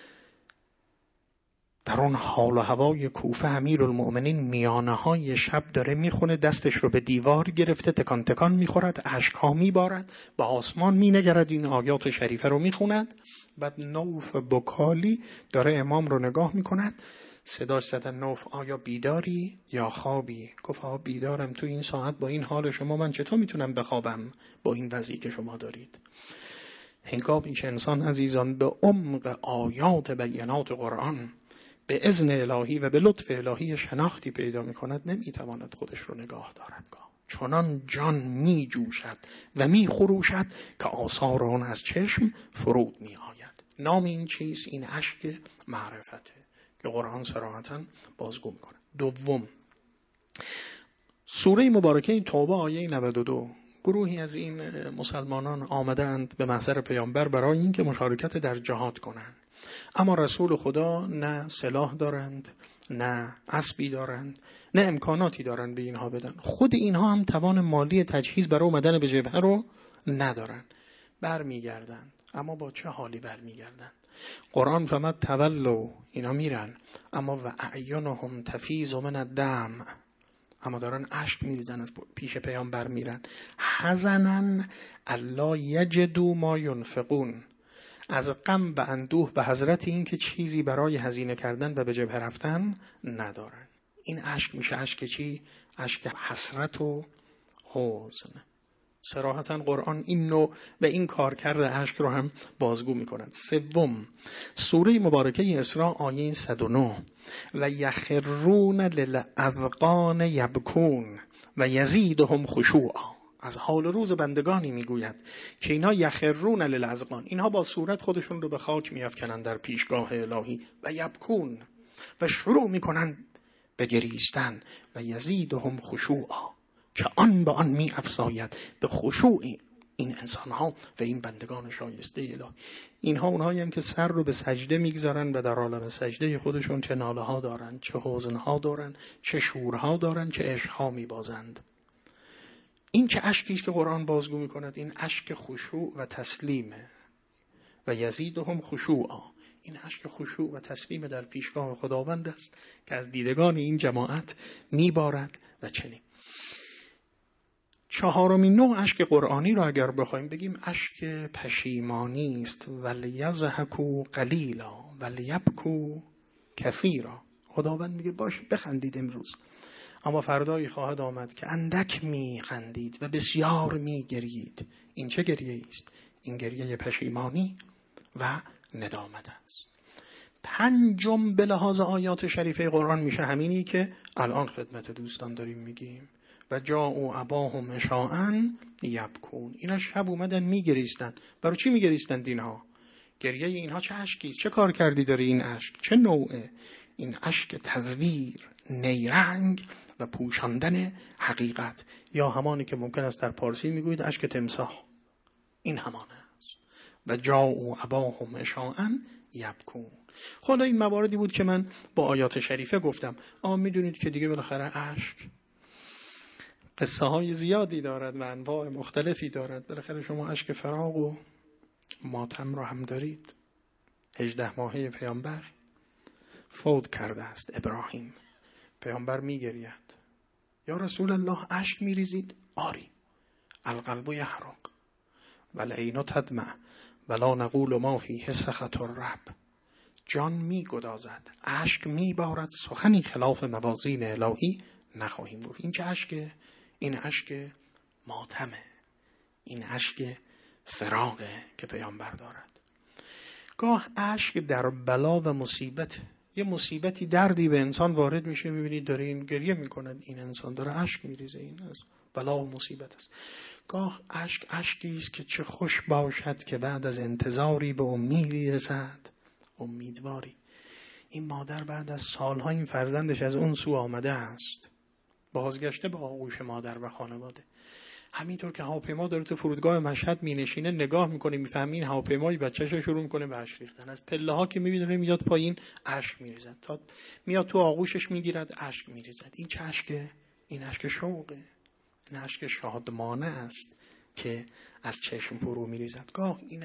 در اون حال و هوای کوفه امیرالمؤمنین میانه های شب داره میخونه، دستش رو به دیوار گرفته تکان تکان میخورد، اشکها میبارد، به آسمان مینگرد، این آیات شریفه رو میخوند. بعد نوف بکالی داره امام رو نگاه میکند، صداش زدن نوف آیا بیداری یا خوابی؟ گفت بیدارم. تو این ساعت با این حال شما من چطور میتونم بخوابم با این وضعی که شما دارید؟ هنگامی که انسان عزیزان به عمق آیات بینات قرآن به اذن الهی و به لطف الهی شناختی پیدا می‌کند، نمی‌تواند خودش رو نگاه دارد. چنان جان می‌جوشد و می‌خروشد که آثار آن از چشم فرود می‌آید. نام این چیز این اشک معرفته که قرآن صراحتاً بازگو می‌کند. دوم، سوره مبارکه توبه آیه 92. گروهی از این مسلمانان آمدند به محضر پیامبر برای اینکه مشارکت در جهاد کنند، اما رسول خدا نه سلاح دارند، نه اسبی دارند، نه امکاناتی دارند به اینها بدن. خود اینها هم توان مالی تجهیز برای اومدن به جبهه رو ندارند. برمیگردند، اما با چه حالی برمیگردند؟ قرآن فرمود تولوا، اینا میرن اما و اعینهم تفیض من الدم، اما دارن اشک میریزن، از پیش پیامبر میرن. حزنن الا یجدوا ما ینفقون، از غم و اندوه به حضرت این که چیزی برای هزینه کردن و به جبهه رفتن ندارن. این اشک میشه اشک چی؟ اشک حسرت و حزن. صراحتاً قرآن این نوع و این کار کرده اشک رو هم بازگو میکند. سوم، سوره مبارکه اسراء آیه 109 و یخرون للاذقان یبکون و یزیدهم خشوعا. از حال روز بندگانی میگوید که اینا یخرون للاذقان، اینها با صورت خودشون رو به خاک میافکنن در پیشگاه الهی، و یبکون، و شروع میکنن به گریستن، و یزیدهم خشوعا، که آن به آن می افزاید به خشوع این انسانها و این بندگان شایسته الهی. اینها اونهایی هم که سر رو به سجده میگذارن و در عالم سجده خودشون چه ناله ها دارن، چه حزن ها دارن، چه شورها دارن، چه عشق ها میبازند. این چه اشکی است که قرآن بازگو میکند؟ این اشک خشوع و تسلیمه. و یزیدهم خشوعا، این اشک خشوع و تسلیم در پیشگاه خداوند است که از دیدگان این جماعت میبارد. و چنین چهارمین نوع اشک قرآنی رو اگر بخوایم بگیم اشک پشیمانی است. ولیضحکوا قلیلا ولیبکوا کثیرا. خداوند میگه باش بخندید امروز، اما فردایی خواهد آمد که اندک میخندید و بسیار میگرید. این چه گریه است؟ این گریه پشیمانی و ندامت است. پنجم به لحاظ آیات شریفه قرآن میشه همینی که الان خدمت دوستان داریم میگیم. و جاءوا اباهم عشاء یبکون. اینا شب اومدن میگریستن. برای چی میگریستند اینها؟ گریه اینها چه اشکی است؟ چه کار کردی داری این اشک؟ چه نوعه؟ این اشک تزویر، نیرنگ و پوشاندن حقیقت، یا همانی که ممکن است در پارسی میگوید اشک تمساح. این همانه است. و جاءوا اباهم عشاء یبکون. خدا این مواردی بود که من با آیات شریفه گفتم. اما میدونید که دیگه بالاخره اشک قصه های زیادی دارد و انواع مختلفی دارد. بالاخره شما اشک فراق و ماتم را هم دارید. 18 ماهه پیامبر فوت کرده است ابراهیم. پیامبر میگرید. یا رسول الله اشک میریزید؟ آری. القلب یحرق والعین تدمع ولا نقول ما فیه سخط الرب. جان میگدازد، اشک میبارد، سخنی خلاف موازین الهی نخواهیم گفت. این چه اشکه؟ این اشک ماتمه، این اشک فراقه که پیامبر دارد. گاه اشک در بلا و مصیبت، یه مصیبتی دردی به انسان وارد میشه، میبینید داره این گریه میکند، این انسان داره اشک میریزه، این از بلا و مصیبت است. گاه اشکی است که چه خوش باشد که بعد از انتظاری به امیدی رسد. امیدواری. این مادر بعد از سالها این فرزندش از اون سو آمده است، بازگشته به آغوش مادر و خانواده. همینطور که هواپیما داره تو فرودگاه مشهد مینشینه، نگاه میکنه، میفهمی این هواپیمای بچه‌شو شروع میکنه به اشک ریختن. از پله ها که میبینه میاد پایین اشک میریزد، تا میاد تو آغوشش میگیرد اشک میریزد. این چه اشکه؟ این اشک شوقه، این اشک شادمانه است که از چشم فرو میریزد. گاه این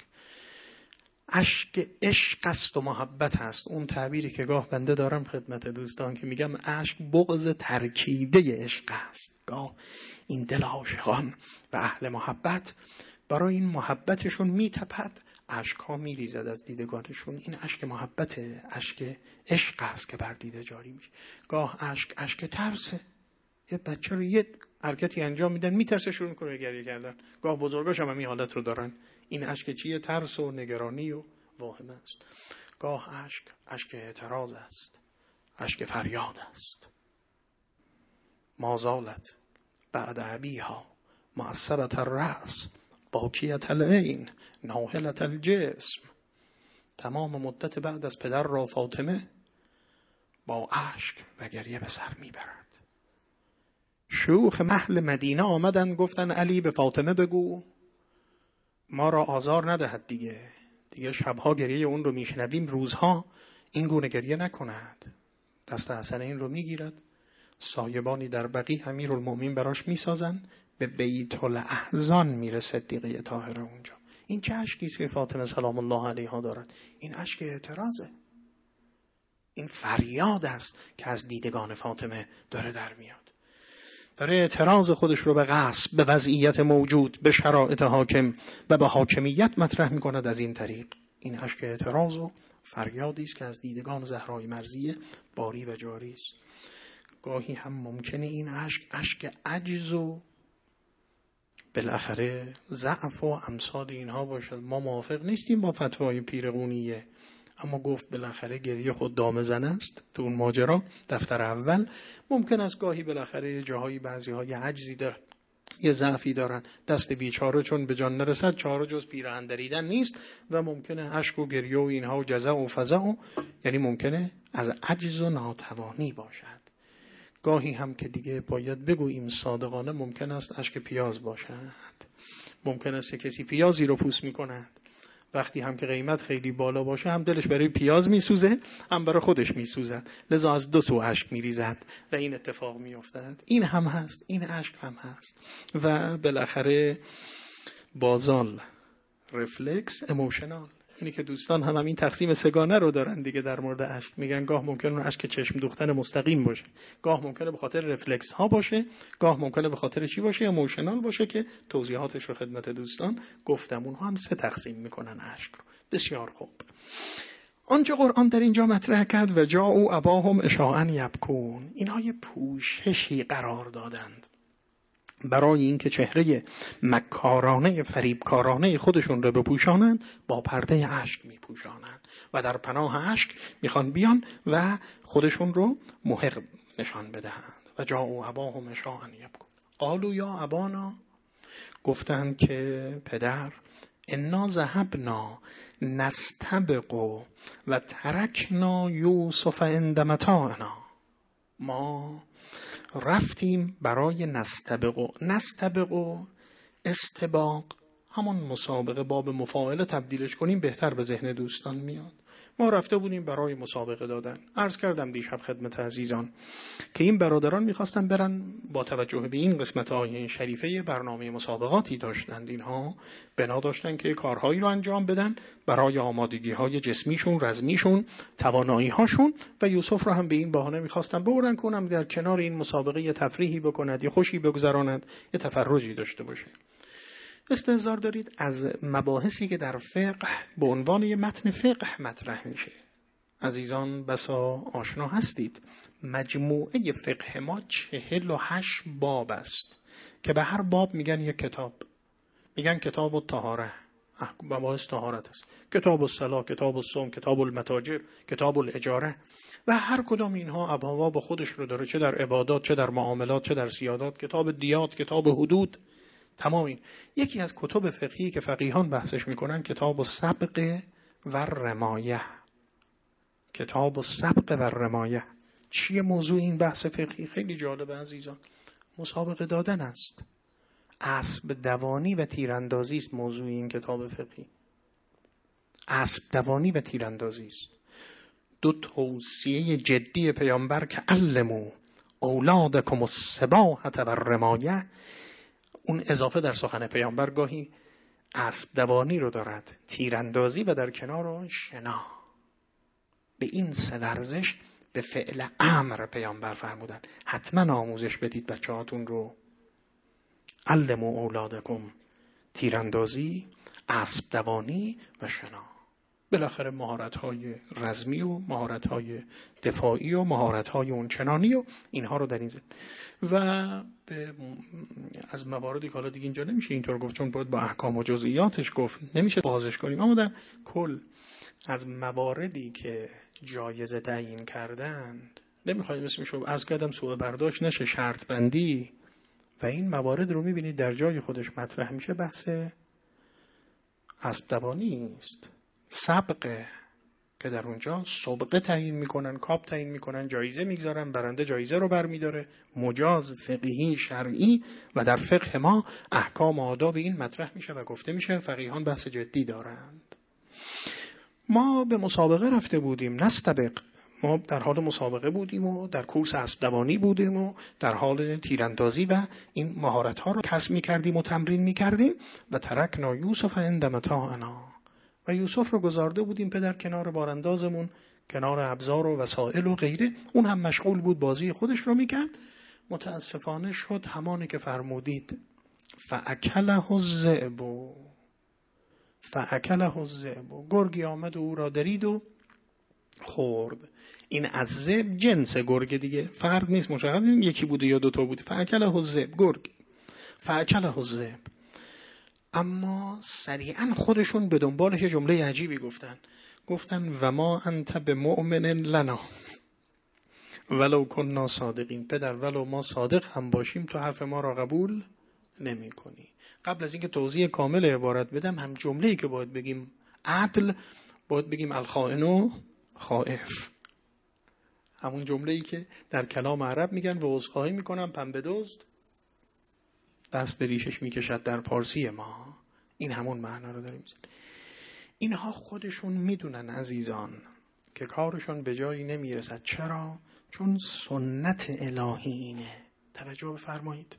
اشک عشق است و محبت است. اون تعبیری که گاه بنده دارم خدمت دوستان که میگم اشک بغض ترکیده عشق است. گاه این دل عاشقان و اهل محبت برای این محبتشون میتپد، اشک‌ها میریزد از دیدگانشون. این اشک محبت، اشک عشق است که بر دیده جاری میشه. گاه اشک ترسه. یه بچه رو یه حرکتی انجام میدن میترسه، شروع میکنه گریه کردن. گاه بزرگاش هم این حالت رو دارن. این اشک چیه؟ ترس و نگرانی و واهمه است. گاه اشک اعتراض است، اشک فریاد است. ما زالت بعد ابیها معصبت الرأس باکیت العین ناهلت الجسم. تمام مدت بعد از پدر را فاطمه با اشک و گریه به سر میبرد. شیوخ محل مدینه آمدن گفتن علی به فاطمه بگو ما را آزار ندهد دیگه شبها گریه اون رو میشنویم، روزها این گونه گریه نکند. دست حسن این رو میگیرد، سایبانی در بقیع امیرالمومنین براش میسازن، به بیت الاحزان میره صدیقه طاهره اونجا. این چه اشکی است که فاطمه سلام الله علیها دارد؟ این اشک اعتراضه، این فریاد است که از دیدگان فاطمه داره در میاد. داره اعتراض خودش رو به غصب، به وضعیت موجود، به شرایط حاکم و به حاکمیت مطرح می‌کند. از این طریق این اشک اعتراض و فریادی است که از دیدگان زهرای مرضیه باری و جاری است. گاهی هم ممکنه این اشک عجز و بالاخره ضعف و امثال اینها باشد. ما موافق نیستیم با فتوای پیرقونیه، اما گفت بالاخره گریه خود دام زن است. تو اون ماجرا دفتر اول ممکن است گاهی بالاخره جاهای بعضی‌ها یه عجزی دارن، یه ضعفی دارن، دست بیچاره چون به جان نرسد چاره جز پیراهن دریدن نیست و ممکنه اشک و گریه و اینها و جزع و فزع، یعنی ممکنه از عجز و ناتوانی باشد. گاهی هم که دیگه باید بگوییم صادقانه ممکن است اشک پیاز باشد. ممکن است کسی پیازی رو پوست می‌کند، وقتی هم که قیمت خیلی بالا باشه هم دلش برای پیاز میسوزه هم برای خودش میسوزد، لذا از دو سو اشک میریزد و این اتفاق میافتد. این هم هست، این اشک هم هست. و بالاخره بازال رفلکس اموشنال، اینی که دوستان هم این تقسیم سگانه رو دارن دیگه در مورد اشک. میگن گاه ممکنه اون اشک چشم دوختن مستقیم باشه، گاه ممکنه به خاطر رفلکس ها باشه، گاه ممکنه به خاطر چی باشه؟ اموشنال باشه که توضیحاتش رو خدمت دوستان گفتم. اونها هم سه تقسیم میکنن اشک رو. بسیار خوب. آنچه قرآن در اینجا مطرح کرد و جاءوا اباهم عشاء یبکون، اینها یه پوششی قرار دادند برای اینکه چهره مکارانه فریبکارانه خودشون رو بپوشانند، با پرده اشک میپوشانند و در پناه اشک میخوان بیان و خودشون رو محق نشان بدهند. و جاءوا اباهم عشاء یبکون قالوا یا ابانا، گفتند که پدر، انا ذهبنا نستبق و ترکنا یوسف عند متاعنا، ما رفتیم برای نستبق استباق همون مسابقه، باب مفاعله تبدیلش کنیم بهتر به ذهن دوستان میاد. ما رفته بودیم برای مسابقه دادن. عرض کردم دیشب خدمت عزیزان که این برادران میخواستن برن با توجه به این قسمت‌های این شریفه برنامه مسابقاتی داشتند. اینها بنا داشتن که کارهایی رو انجام بدن برای آمادگی‌های جسمیشون، رزمیشون، توانایی‌هاشون و یوسف رو هم به این بهانه میخواستن بردن کنم در کنار این مسابقه یه تفریحی بکند، یه خوشی بگذراند، یه تفرجی داشته باشه. استحضار دارید از مباحثی که در فقه به عنوان یه متن فقه مطرح میشه. عزیزان بسا آشنا هستید مجموعه فقه ما 48 باب است که به هر باب میگن یک کتاب. میگن کتاب الطهاره، مباحث طهارت است، کتاب الصلاة، کتاب الصوم، کتاب المتاجر، کتاب الاجاره و هر کدام اینها ابواب خودش رو داره، چه در عبادات، چه در معاملات، چه در سیادات، کتاب دیات، کتاب حدود. تمام این یکی از کتب فقهی که فقیهان بحثش میکنن کتاب السبق و الرمایه. کتاب السبق و الرمایه چیه موضوع این بحث فقهی؟ خیلی جالبه عزیزان. مسابقه دادن است، اسب دوانی و تیراندازی است موضوع این کتاب فقهی. اسب دوانی و تیراندازی است. دو توصیه جدی پیامبر که علموا اولادکم السباحة و الرمایه، اون اضافه در سخن پیامبر گاهی اسب دوانی رو دارد، تیراندازی و در کنار اون شنا. به این سه ورزش به فعل امر پیامبر فرمودن حتما آموزش بدید بچه‌هاتون رو. علموا اولادکم، تیراندازی، اسب دوانی و شنا. بالاخره مهارت‌های رزمی و مهارت‌های دفاعی و مهارت‌های اونچنانی و اینها رو در این و از مواردی که حالا دیگه اینجا نمیشه اینطور گفت چون باید با احکام و جزئیاتش گفت، نمیشه بازش کنیم، اما در کل از مواردی که جایزه تعیین کردند نمیخوایم اسمشو عرض کردم سوء برداشت نشه، شرط بندی و این موارد رو میبینید در جای خودش مطرح میشه. بحث اسب دوانی است، سبقه که در اونجا سابقه تعیین میکنن، کاپ تعیین میکنن، جایزه میگذارن، برنده جایزه رو برمیداره، مجاز فقهی شرعی و در فقه ما احکام و آداب این مطرح میشه و گفته میشه. فقیهان بحث جدی دارند. ما به مسابقه رفته بودیم، نستبق، ما در حال مسابقه بودیم و در کورس اسب دوانی بودیم و در حال تیراندازی و این مهارت ها رو کسب میکردیم و تمرین میکردیم و ترکنا یوسف عند متاعنا، و یوسف رو گذارده بودیم پدر کنار باراندازمون، کنار ابزار و وسایل و غیره. اون هم مشغول بود بازی خودش رو میکرد. متاسفانه شد همانی که فرمودید، فاکله الذئب، فاکله الذئب، گرگی آمد و او را درید و خورد. این از ذئب جنس گرگ دیگه، فرق نیست، مشخص یکی بوده یا دوتا بوده. فاکله الذئب، گرگ، فاکله الذئب. اما سریعا خودشون به دنبالش جمله عجیبی گفتن و ما انت بمؤمن لنا ولو کننا صادقین. پدر ولو ما صادق هم باشیم تو حرف ما را قبول نمی کنی. قبل از اینکه توضیح کامل عبارت بدم، هم جمله‌ای که باید بگیم عدل، باید بگیم الخائن خائف. همون جمله‌ای که در کلام عرب میگن و عذرخواهی میکنم پنبه دزد دست به ریشش میکشد، در پارسی ما این همون معنا رو داریم. اینها خودشون میدونن عزیزان که کارشون به جایی نمیرسد. چرا؟ چون سنت الهی اینه. توجه بفرمایید،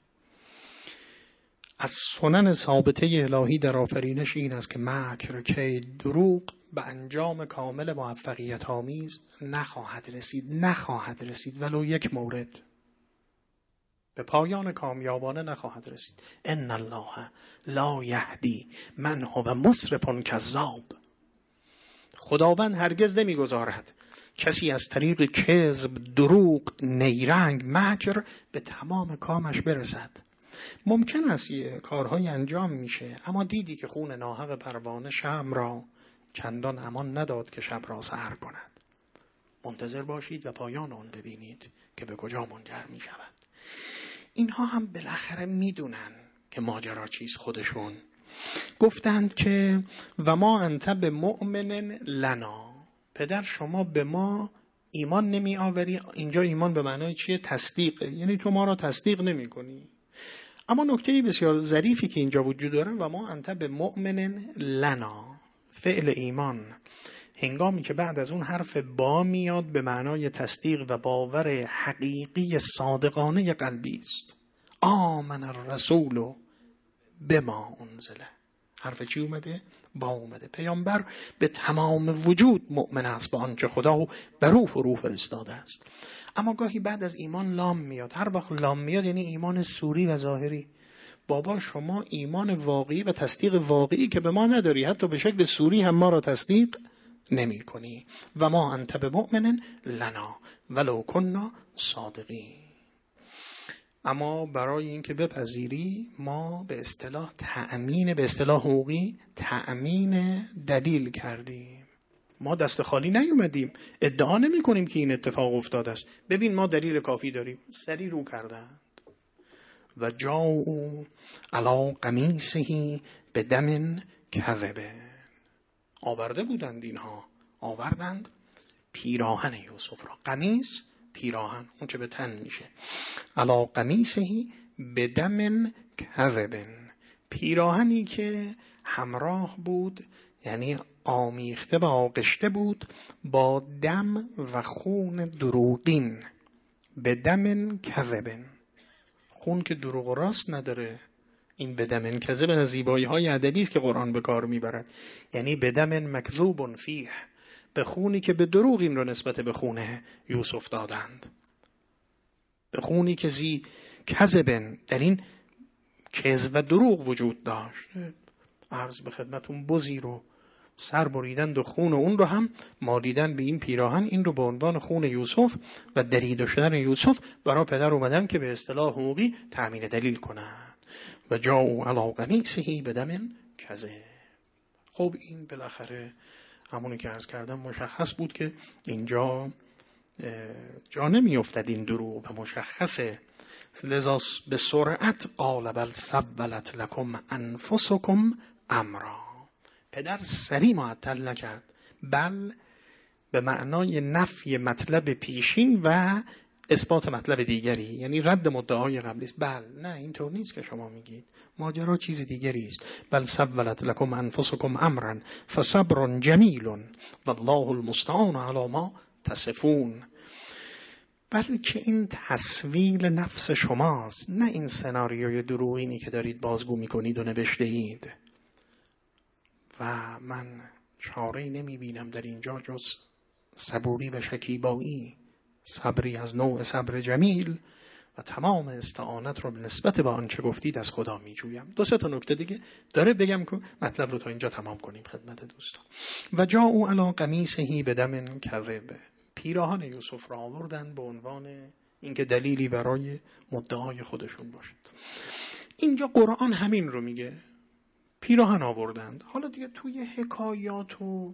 از سنن ثابته الهی در آفرینش این است که مکر، کید، دروغ به انجام کامل موفقیت آمیز نخواهد رسید ولو یک مورد، به پایان کامیابانه نخواهد رسید. ان الله لا یهدی من هو مسرف کذاب. خداوند هرگز نمیگذارد کسی از طریق کذب، دروغ، نیرنگ، مکر به تمام کامش برسد. ممکن است یه کارهای انجام میشه، اما دیدی که خون ناحق پروانه شمع را چندان امان نداد که شب را سحر کند. منتظر باشید و پایان آن ببینید که به کجا منجر میشود. اینها هم بالاخره میدونن که ماجرا چیست. خودشون گفتند که و ما انت به مؤمن لنا، پدر شما به ما ایمان نمی آوری. اینجا ایمان به معنای چیه؟ تصدیق، یعنی تو ما را تصدیق نمی کنی. اما نکته بسیار ظریفی که اینجا وجود داره، و ما انت به مؤمن لنا، فعل ایمان هنگامی که بعد از اون حرف با میاد به معنای تصدیق و باور حقیقی صادقانه قلبی است. آمن الرسول بما انزله. حرف چی اومده؟ با اومده. پیامبر به تمام وجود مؤمن است با آنچه خدا بر او فرو فرستاده است. اما گاهی بعد از ایمان لام میاد. هر وقت لام میاد یعنی ایمان صوری و ظاهری. بابا شما ایمان واقعی و تصدیق واقعی که به ما نداری، حتی به شکل صوری هم ما را تصدیق نمی کنی. و ما انت بمؤمن لنا ولو کنا صادقین. اما برای اینکه بپذیری ما به اصطلاح تأمین، به اصطلاح حقوقی تأمین دلیل کردیم. ما دست خالی نیومدیم، ادعا نمی کنیم که این اتفاق افتاده است. ببین ما دلیل کافی داریم. سری رو کردند. و جاءوا علی قمیصه بدم کذب. آورده بودند اینها، آوردند پیراهن یوسف را. قمیص پیراهن، اون چه به تن میشه. علی قمیصه بدم کذب. پیراهنی که همراه بود، یعنی آمیخته و آغشته بود با دم و خون دروغین. بدم کذب، خون که دروغ و راست نداره. این بدم کذب از زیبایی های ادبی است که قرآن به کار میبرد. یعنی بدم مکذوب فیه، به خونی که به دروغ این رو نسبت به خونه یوسف دادند. به خونی که زی کذبن، در این کذب و دروغ وجود داشت. عرض به خدمتون بزی رو سر بریدند و خون اون رو هم مالیدن به این پیراهن. این رو به عنوان خون یوسف و دریده شدن یوسف برای پدر اومدن که به اصطلاح حقوقی تأمین دلیل کنن. و جاءوا علی قمیصه بدم کذب. خب این بالاخره همونی که عرض کردم مشخص بود که اینجا جا نمی افتد این دروغ و مشخصه. لذا به سرعت قال بل سولت لکم انفسکم امرا. پدر سریع معطل نکرد. بل به معنای نفی مطلب پیشین و اثبات مطلب دیگری، یعنی رد مدعای قبلی است. بل نه، اینطور نیست که شما میگید، ماجرا چیز دیگری است. بل سولت لکم انفسکم امرا فصبر جمیل والله المستعان علی ما تصفون. بلکه این تصویل نفس شماست، نه این سناریوی دروغینی که دارید بازگو میکنید و نوشته اید. و من چاره‌ای نمیبینم در اینجا جز صبوری و شکیبایی، صبری از نوع صبر جمیل، و تمام استعانت رو به نسبت به آنچه گفتید از خدا میجویم. دو سه تا نکته دیگه داره بگم که مطلب رو تا اینجا تمام کنیم خدمت دوستان. و جاءوا علی قمیصه بدم کذب. پیراهن یوسف را آوردن به عنوان اینکه دلیلی برای مدعای خودشون باشد. اینجا قرآن همین رو میگه، پیراهن آوردند. حالا دیگه توی حکایات و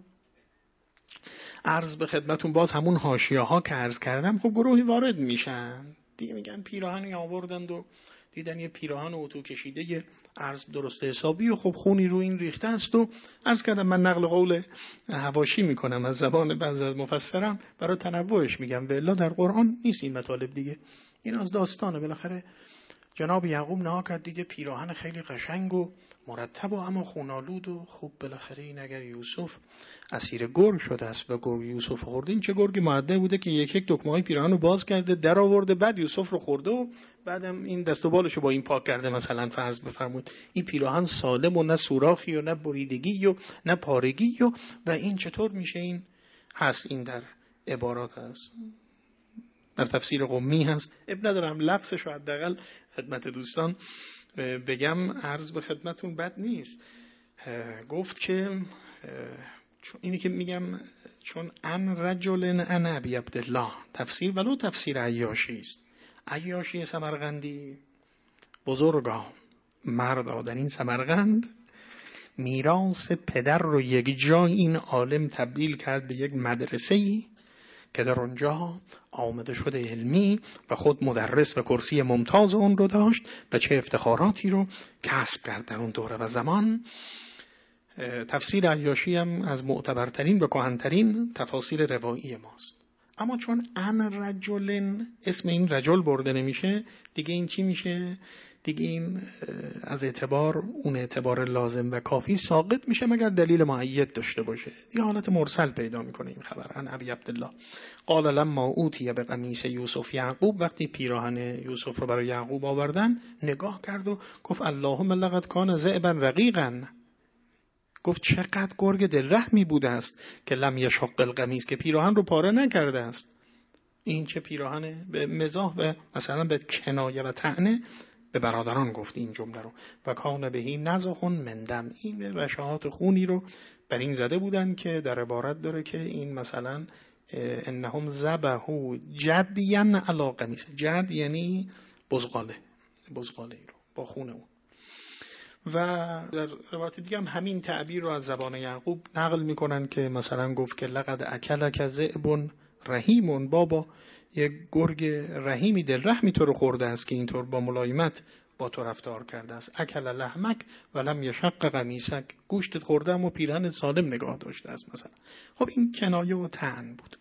عرض به خدمتون باز همون حاشیه ها که عرض کردم خب گروهی وارد میشن دیگه، میگن پیراهنی آوردند و دیدن یه پیراهن اتو کشیده یه عرض درست حسابی و خب خونی رو این ریخته است. و عرض کردم من نقل قول حواشی میکنم از زبان بعضی از مفسران برای تنوعش میگم، و الا در قرآن نیست این مطالب دیگه. این از داستانه. بالاخره جناب یعقوب نها کرد دیگه پیراهن خیلی قشنگ و مرتب و اما خونالود و خب بالاخره این اگر یوسف اسیر گرگ شده است و گرگ یوسف خورده، این چه گرگی مؤدب بوده که یک یک دکمه‌های پیراهن رو باز کرده در آورده بعد یوسف رو خورده و بعدم این دست و بالشو با این پاک کرده. مثلا فرض بفرمایید این پیراهن سالم و نه سوراخی و نه بریدگی و نه پارگی و این چطور میشه؟ این هست، این در عبارات هست، در تفسیر قمی هست. اب ندارم لفظش رو حداقل خدمت دوستان بگم، عرض به خدمتون بد نیست. گفت که اینی که میگم چون ان رجل ان ابی عبدالله، تفسیر ولو تفسیر عیاشی است. عیاشی سمرقندی بزرگا مردا در این سمرقند میراث پدر رو یک جا این عالم تبدیل کرد به یک مدرسه‌ای که در اونجا آمده شده علمی و خود مدرس و کرسی ممتاز اون رو داشت و چه افتخاراتی رو کسب کرد در اون دوره و زمان. تفسیر عیاشی هم از معتبرترین و کهن‌ترین تفاسیر روایی ماست. اما چون ان رجلن اسم این رجل برده نمیشه، دیگه این چی میشه؟ دیگه این از اعتبار اون اعتبار لازم و کافی ساقط میشه مگر دلیل مؤید داشته باشه. یه حالت مرسل پیدا میکنه این خبر. ان ابی عبدالله قال لما اوتی بقمیص یوسف یعقوب، وقتی پیراهن یوسف رو برای یعقوب آوردن نگاه کرد و گفت اللهم لقد کان ذئبا رقیقا، گفت چقدر گرگ دلرحمی بوده است که لم یشق القمیص، که پیراهن رو پاره نکرده است. این چه پیراهنه؟ به مزاح و مثلا به کنایه و طعنه به برادران گفت این جمله رو. و کان بهی نزح من دم، این رشحات خونی رو بر این زده بودن که در عبارت داره که این مثلا انهم ذبحوا جدیا علی قمیص، جد یعنی بزغاله ای رو با خون اون. و در روایت دیگه هم همین تعبیر رو از زبان یعقوب نقل میکنن که مثلا گفت که لقد اکلک ذئب رحیم، بابا یک گرگ رحیمی دلرحمی تو رو خورده است که اینطور با ملایمت با تو رفتار کرده است. اکل لحمک ولم یشق قمیصک، گوشتت خورده اما پیراهن سالم نگاه داشته است مثلا. خب این کنایه و طعن بود.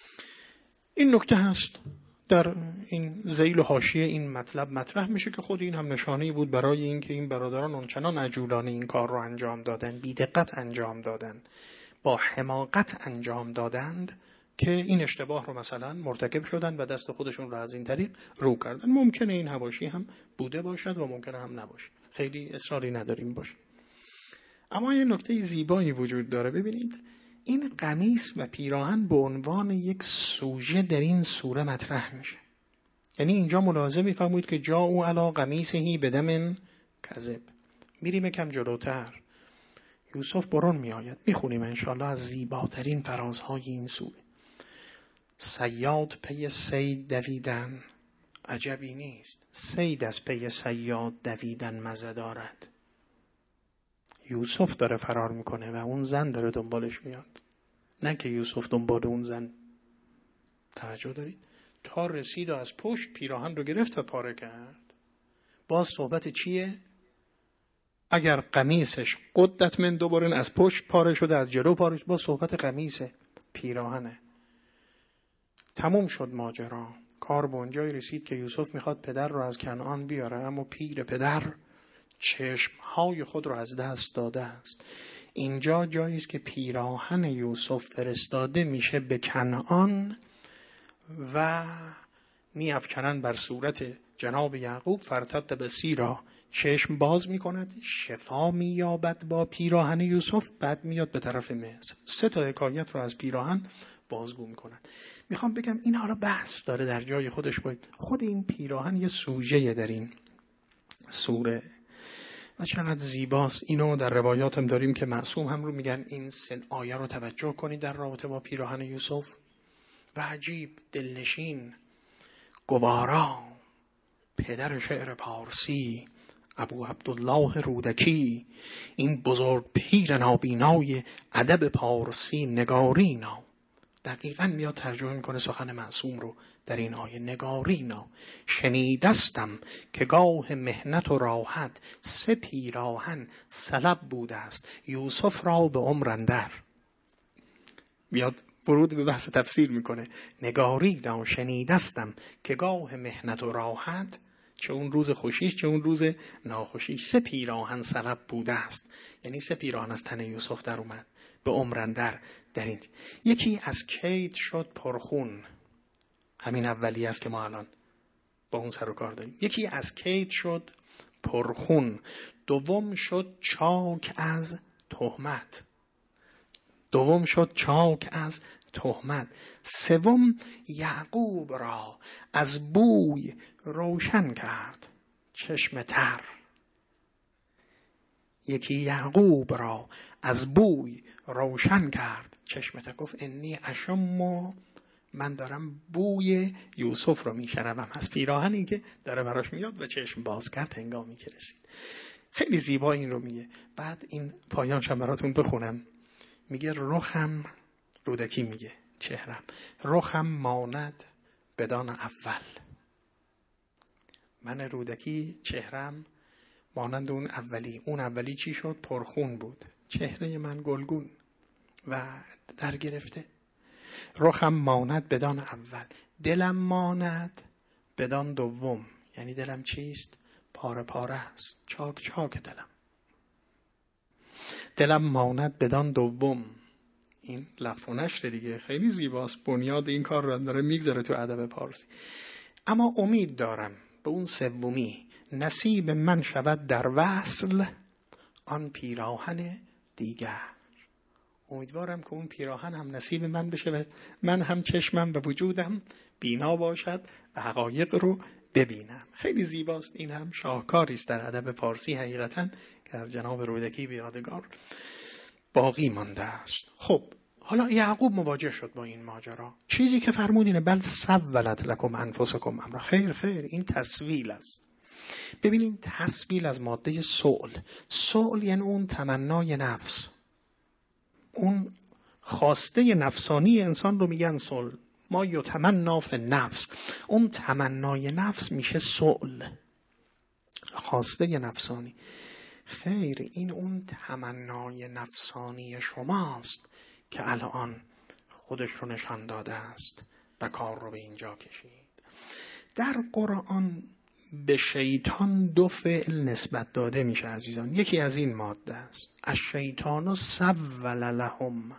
این نکته هست در این ذیل و حاشیه این مطلب مطرح میشه که خود این هم نشانه‌ای بود برای اینکه این برادران اونچنان عجولانه این کار رو انجام دادن، بی دقت انجام دادن، با حماقت انجام دادند که این اشتباه رو مثلا مرتکب شدن و دست خودشون رو از این طریق رو کردن. ممکنه این حواشی هم بوده باشد و ممکنه هم نباشه، خیلی اصراری نداریم باشه. اما یه نکته زیبایی وجود داره. ببینید این قمیص و پیراهن به عنوان یک سوژه در این سوره مطرح میشه. یعنی اینجا ملاحظه می‌فرمایید که جاءوا علی قمیصه بدم کذب. میریم یکم جلوتر، یوسف برون میآید، میخونیم انشاءالله از زیباترین فرازهای این سوره. صیاد پی صید دویدن عجبی نیست، صید از پی صیاد دویدن مزه دارد. یوسف داره فرار میکنه و اون زن داره دنبالش میاد، نه که یوسف دنبال اون زن. توجه دارید؟ تا رسید و از پشت پیراهن رو گرفت و پاره کرد. باز صحبت چیه؟ اگر قمیصش قدت من دوباره از پشت پاره شده از جلو پاره شده، باز صحبت قمیصه، پیراهنه. تموم شد ماجرا. کار به اونجایی رسید که یوسف میخواد پدر رو از کنعان بیاره، اما پیر پدر چشمهای خود رو از دست داده است. اینجا جایی است که پیراهن یوسف فرستاده میشه به کنعان و میافکنن بر صورت جناب یعقوب. فرتد بصیرا، چشم باز میکند، شفا مییابد با پیراهن یوسف، بعد میاد به طرف مصر. 3 حکایت رو از پیراهن بازگو میکنن. میخوام بگم این حالا بحث داره در جای خودش باید. خود این پیراهن یه سوژه در این سوره و چقدر زیباست. اینو در روایات هم داریم که معصوم هم رو میگن این آیه رو توجه کنید در رابطه با پیراهن یوسف. و عجیب دلنشین گوارا پدر شعر پارسی ابو عبدالله رودکی، این بزرگ پیر نابینای ادب پارسی نگارینا، دقیقاً میاد ترجمه میکنه سخن معصوم رو در این آیه. نگارینا شنیدستم که گاه مهنت و راحت 3 پیراهن سلب بوده است یوسف را به عمر اندر. میاد ورود به بحث تفسیر میکنه. نگارینا شنیدستم که گاه مهنت و راحت، چه اون روز خوشیش چه اون روز ناخوشیش، 3 پیراهن سلب بوده است. یعنی 3 پیراهن از تن یوسف در اومد به عمر اندر. در این یکی از کید شد پرخون، همین اولی است که ما الان با اون سر و کار داریم. یکی از کید شد پرخون، دوم شد چاک از تهمت، سوم یعقوب را از بوی روشن کرد چشم تر. یکی یعقوب را از بوی روشن کرد چشم تر. گفت انی اشم، من دارم بوی یوسف رو میشنوم از پیراهنی که داره براش میاد و چشم باز کرد هنگامی که رسید. خیلی زیبا این رو میگه. بعد این پایانش براتون بخونم. میگه رخم، رودکی میگه چهرم، رخم ماند بدان اول. من رودکی چهرم مانند اون اولی. اون اولی چی شد؟ پرخون بود. چهره من گلگون و در گرفته. رخم ماند بدان اول، دلم ماند بدان دوم. یعنی دلم چیست؟ پاره پاره است، چاک چاک دلم. دلم ماند بدان دوم. این لفظ و نشر دیگه خیلی زیباست، بنیاد این کار رو داره میگذاره تو ادب پارسی. اما امید دارم به اون سومی، نصیب من شود در وصل آن پیراهن دیگر. امیدوارم که اون پیراهن هم نصیب من بشه و من هم چشمم به وجودم بینا باشد و حقایق رو ببینم. خیلی زیباست، این هم شاهکاری است در ادب پارسی حقیقتاً که از جناب رودکی به یادگار باقی مانده است. خب حالا یعقوب مواجه شد با این ماجرا. چیزی که فرمودینه بل سولت لکم انفسکم امرا. خیر این تسویل است. ببینین تسویل از ماده سؤل یعنی اون تمنای نفس، اون خواسته نفسانی انسان رو میگن سؤل. ما یتمنا فی النفس، اون تمنای نفس میشه سؤل، خواسته نفسانی. خیر، این اون تمنای نفسانی شماست که الان خودش رو نشان داده است و کار رو به اینجا کشید. در قرآن به شیطان دو فعل نسبت داده میشه عزیزان. یکی از این ماده است، الشیطان سول لهم.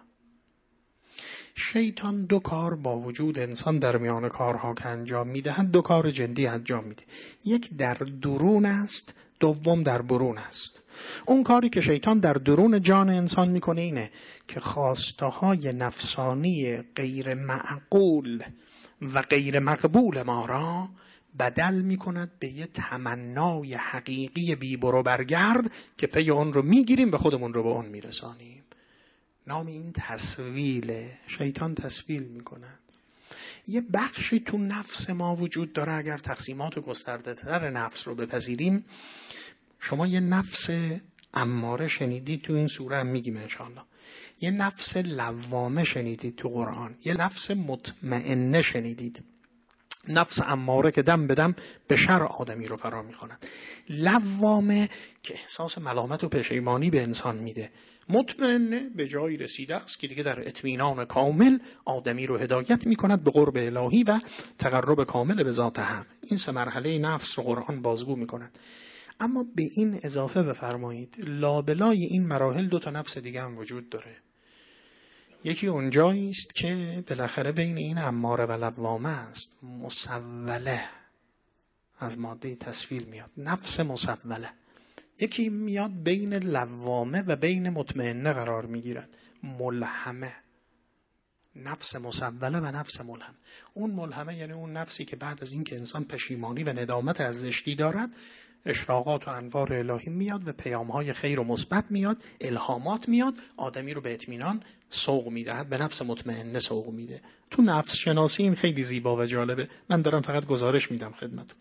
شیطان دو کار با وجود انسان در میان کارها که انجام میدهد، دو کار جدی انجام میده. یک در درون است، دوم در برون است. اون کاری که شیطان در درون جان انسان میکنه اینه که خواسته های نفسانی غیر معقول و غیر مقبول ما را بدل میکند به یه تمنای حقیقی بی برو برگرد که پی اون رو میگیریم و خودمون رو به اون میرسانیم. نام این تسویله. شیطان تسویل میکنه. یه بخشی تو نفس ما وجود داره. اگر تقسیمات گسترده تر نفس رو بپذیریم، شما یه نفس اماره شنیدید، تو این سوره هم میگیم انشاءالله. یه نفس لوامه شنیدید تو قرآن. یه نفس مطمئنه شنیدید. نفس اماره که دم به دم به شر آدمی رو فرا میخواند. لوامه که احساس ملامت و پشیمانی به انسان میده. مطمئنه به جایی رسیده است که دیگه در اطمینان کامل آدمی رو هدایت میکند به قرب الهی و تقرب کامل به ذات حق. این سه مرحله نفس رو قرآن بازگو میکند. اما به این اضافه بفرمایید لابلای این مراحل دو تا نفس دیگه هم وجود داره. یکی اونجایی است که بالاخره بین این اماره و لوامه است، مسوله، از ماده تسویل میاد، نفس مسوله. یکی میاد بین لوامه و بین مطمئنه قرار میگیرد، ملهمه. نفس مسوله و نفس ملهم. اون ملهمه یعنی اون نفسی که بعد از این که انسان پشیمانی و ندامت از زشتی دارد، اشراقات و انوار الهی میاد و پیام‌های خیر و مثبت میاد، الهامات میاد، آدمی رو به اطمینان سوق میدهد، به نفس مطمئنه سوق میده. تو نفس شناسی این خیلی زیبا و جالبه. من دارم فقط گزارش میدم خدمت.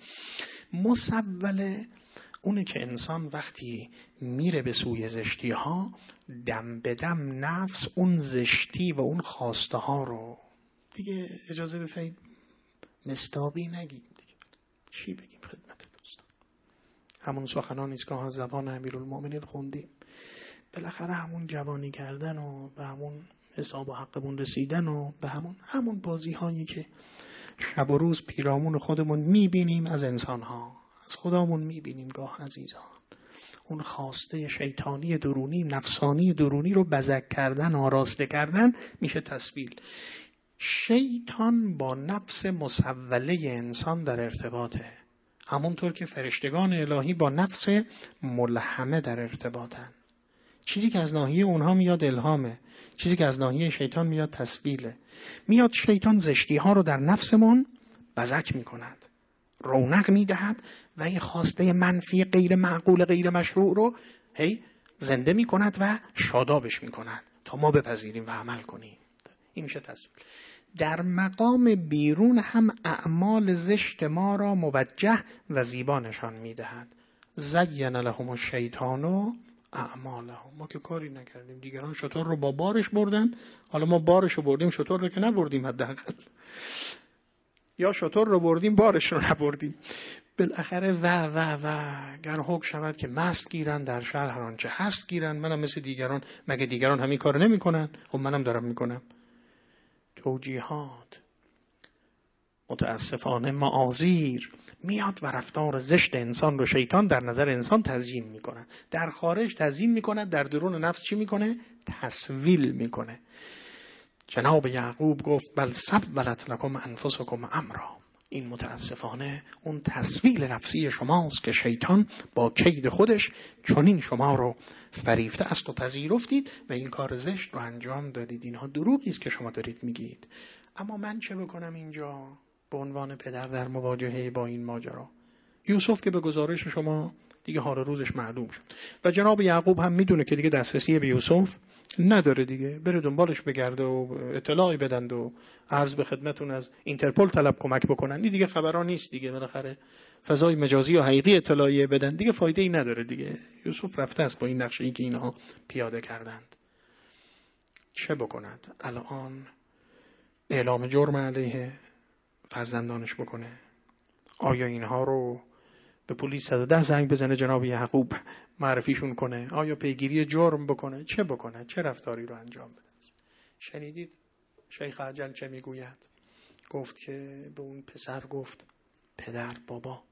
مسوله اونه که انسان وقتی میره به سوی زشتی ها، دم به دم نفس اون زشتی و اون خواسته ها رو دیگه اجازه بفرمایید مستابی نگیم دیگه. چی بگیم خدمت دوستان؟ همون سخنانی است که از زبان امیرالمومنین خوندیم. بالاخره همون جوانی کردن و به همون حساب و حقمون رسیدن و به همون بازی هایی که شب و روز پیرامون خودمون میبینیم از انسان ها، از خدامون میبینیم گاه عزیزان. اون خواسته شیطانی درونی، نفسانی درونی رو بزک کردن، آراسته کردن میشه تسویل. شیطان با نفس مسوله انسان در ارتباطه، همونطور که فرشتگان الهی با نفس ملهمه در ارتباطن. چیزی که از ناحیه اونها میاد الهامه، چیزی که از ناحیه شیطان میاد تسویله. میاد شیطان زشتی ها رو در نفسمون بزک میکند، رونق میدهد و این خواسته منفی غیر معقول غیر مشروع رو زنده میکند و شادابش میکند تا ما بپذیریم و عمل کنیم. این میشه تسویل. در مقام بیرون هم اعمال زشت ما را موجه و زیبا نشان میدهد. زین لهم الشیطان اعمالهم. ما که کاری نکردیم، دیگران شطور رو با بارش بردن، حالا ما بارش رو بردیم، شطور رو که نبردیم حداقل، یا شطور رو بردیم بارش رو نبردیم. بالاخره و گر حکم شود که مست گیرن در شهر هر آنچه هست گیرن. منم مثل دیگران، مگه دیگران همین کارو نمیکنن؟ خب منم دارم میکنم. توجیهات، متاسفانه معاذیر میاد و رفتار زشت انسان رو شیطان در نظر انسان تزیین میکنه. در خارج تزیین میکنه، در درون نفس چی میکنه؟ تسویل میکنه. جناب یعقوب گفت بل سولت لکم انفسکم امرا. این متاسفانه اون تسویل نفسی شماست که شیطان با کید خودش چنین شما رو فریفته است و پذیرفتید و این کار زشت رو انجام دادید. اینها دروغی است که شما دارید میگید. اما من چه بکنم اینجا به عنوان پدر در مواجهه با این ماجرا؟ یوسف که به گزارش شما دیگه حال روزش معلوم شد و جناب یعقوب هم میدونه که دیگه دسترسی به یوسف نداره، دیگه بره دنبالش بگرده و اطلاعی بدند و عرض به خدمتون از اینترپل طلب کمک بکنن. این دیگه خبران نیست دیگه، بالاخره فضای مجازی و حقیقی اطلاعیه بدن دیگه فایده ای نداره دیگه. یوسف رفته است با این نقشه‌ای که اینها پیاده کردند. چه بکند الان؟ اعلام جرم علیه فرزندانش بکنه؟ آیا اینها رو به پلیس 110 زنگ بزنه جناب یعقوب معرفیشون کنه؟ آیا پیگیری جرم بکنه؟ چه بکنه؟ چه رفتاری رو انجام بده؟ شنیدید شیخ عجل چه میگوید؟ گفت که به اون پسر گفت پدر بابا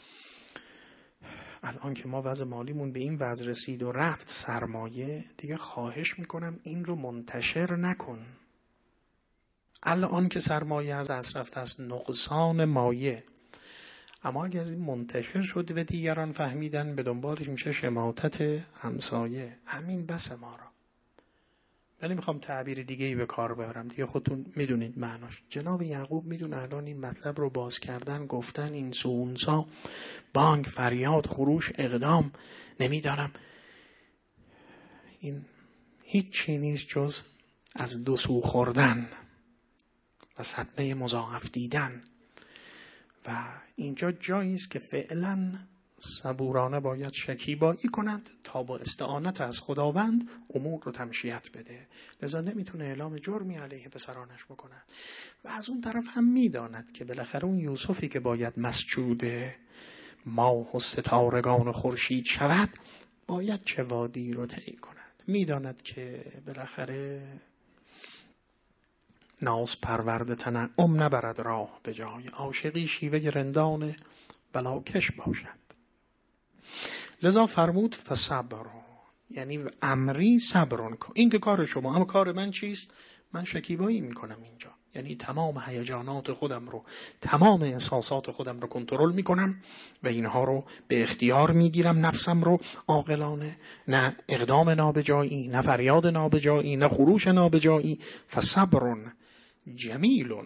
الان که ما وضع مالیمون به این وضع رسید و رفت سرمایه، دیگه خواهش میکنم این رو منتشر نکن. الان که سرمایه از دست رفته است نقصان مایه، اما اگر این منتشر شد و دیگران فهمیدن به دنبالش میشه شماتت همسایه. همین بس ما را. من نمیخوام تعبیر دیگه ای به کار ببرم دیگه، خودتون میدونید معناش. جناب یعقوب میدونه الان این مطلب رو باز کردن، گفتن این سو اونسا، بانگ، فریاد، خروش، اقدام، نمیدانم، این هیچی نیست جز از دو سو خوردن و صدمه مضاعف دیدن. و اینجا جایی است که فعلا صبورانه باید شکیبایی کند تا با استعانت از خداوند امور رو تمشیت بده. لذا نمیتونه اعلام جرمی علیه پسرانش بکنه و از اون طرف هم میداند که بالاخره اون یوسفی که باید مسجود ماه و ستارگان و خورشید شود باید چه وادی رو طی کند. میداند که بالاخره ناز پرورد تنعم نبرد راه به جای، عاشقی شیوه رندان بلاکش باشد. لذا فرمود فصبر، یعنی امری صبرون کن. این که کار شما، اما کار من چیست؟ من شکیبایی میکنم اینجا، یعنی تمام هیجانات خودم رو، تمام احساسات خودم رو کنترل میکنم و اینها رو به اختیار میگیرم، نفسم رو عاقلانه، نه اقدام نابجایی، نه فریاد نابجایی، نه خروش نابجایی. فصبرون جمیلون.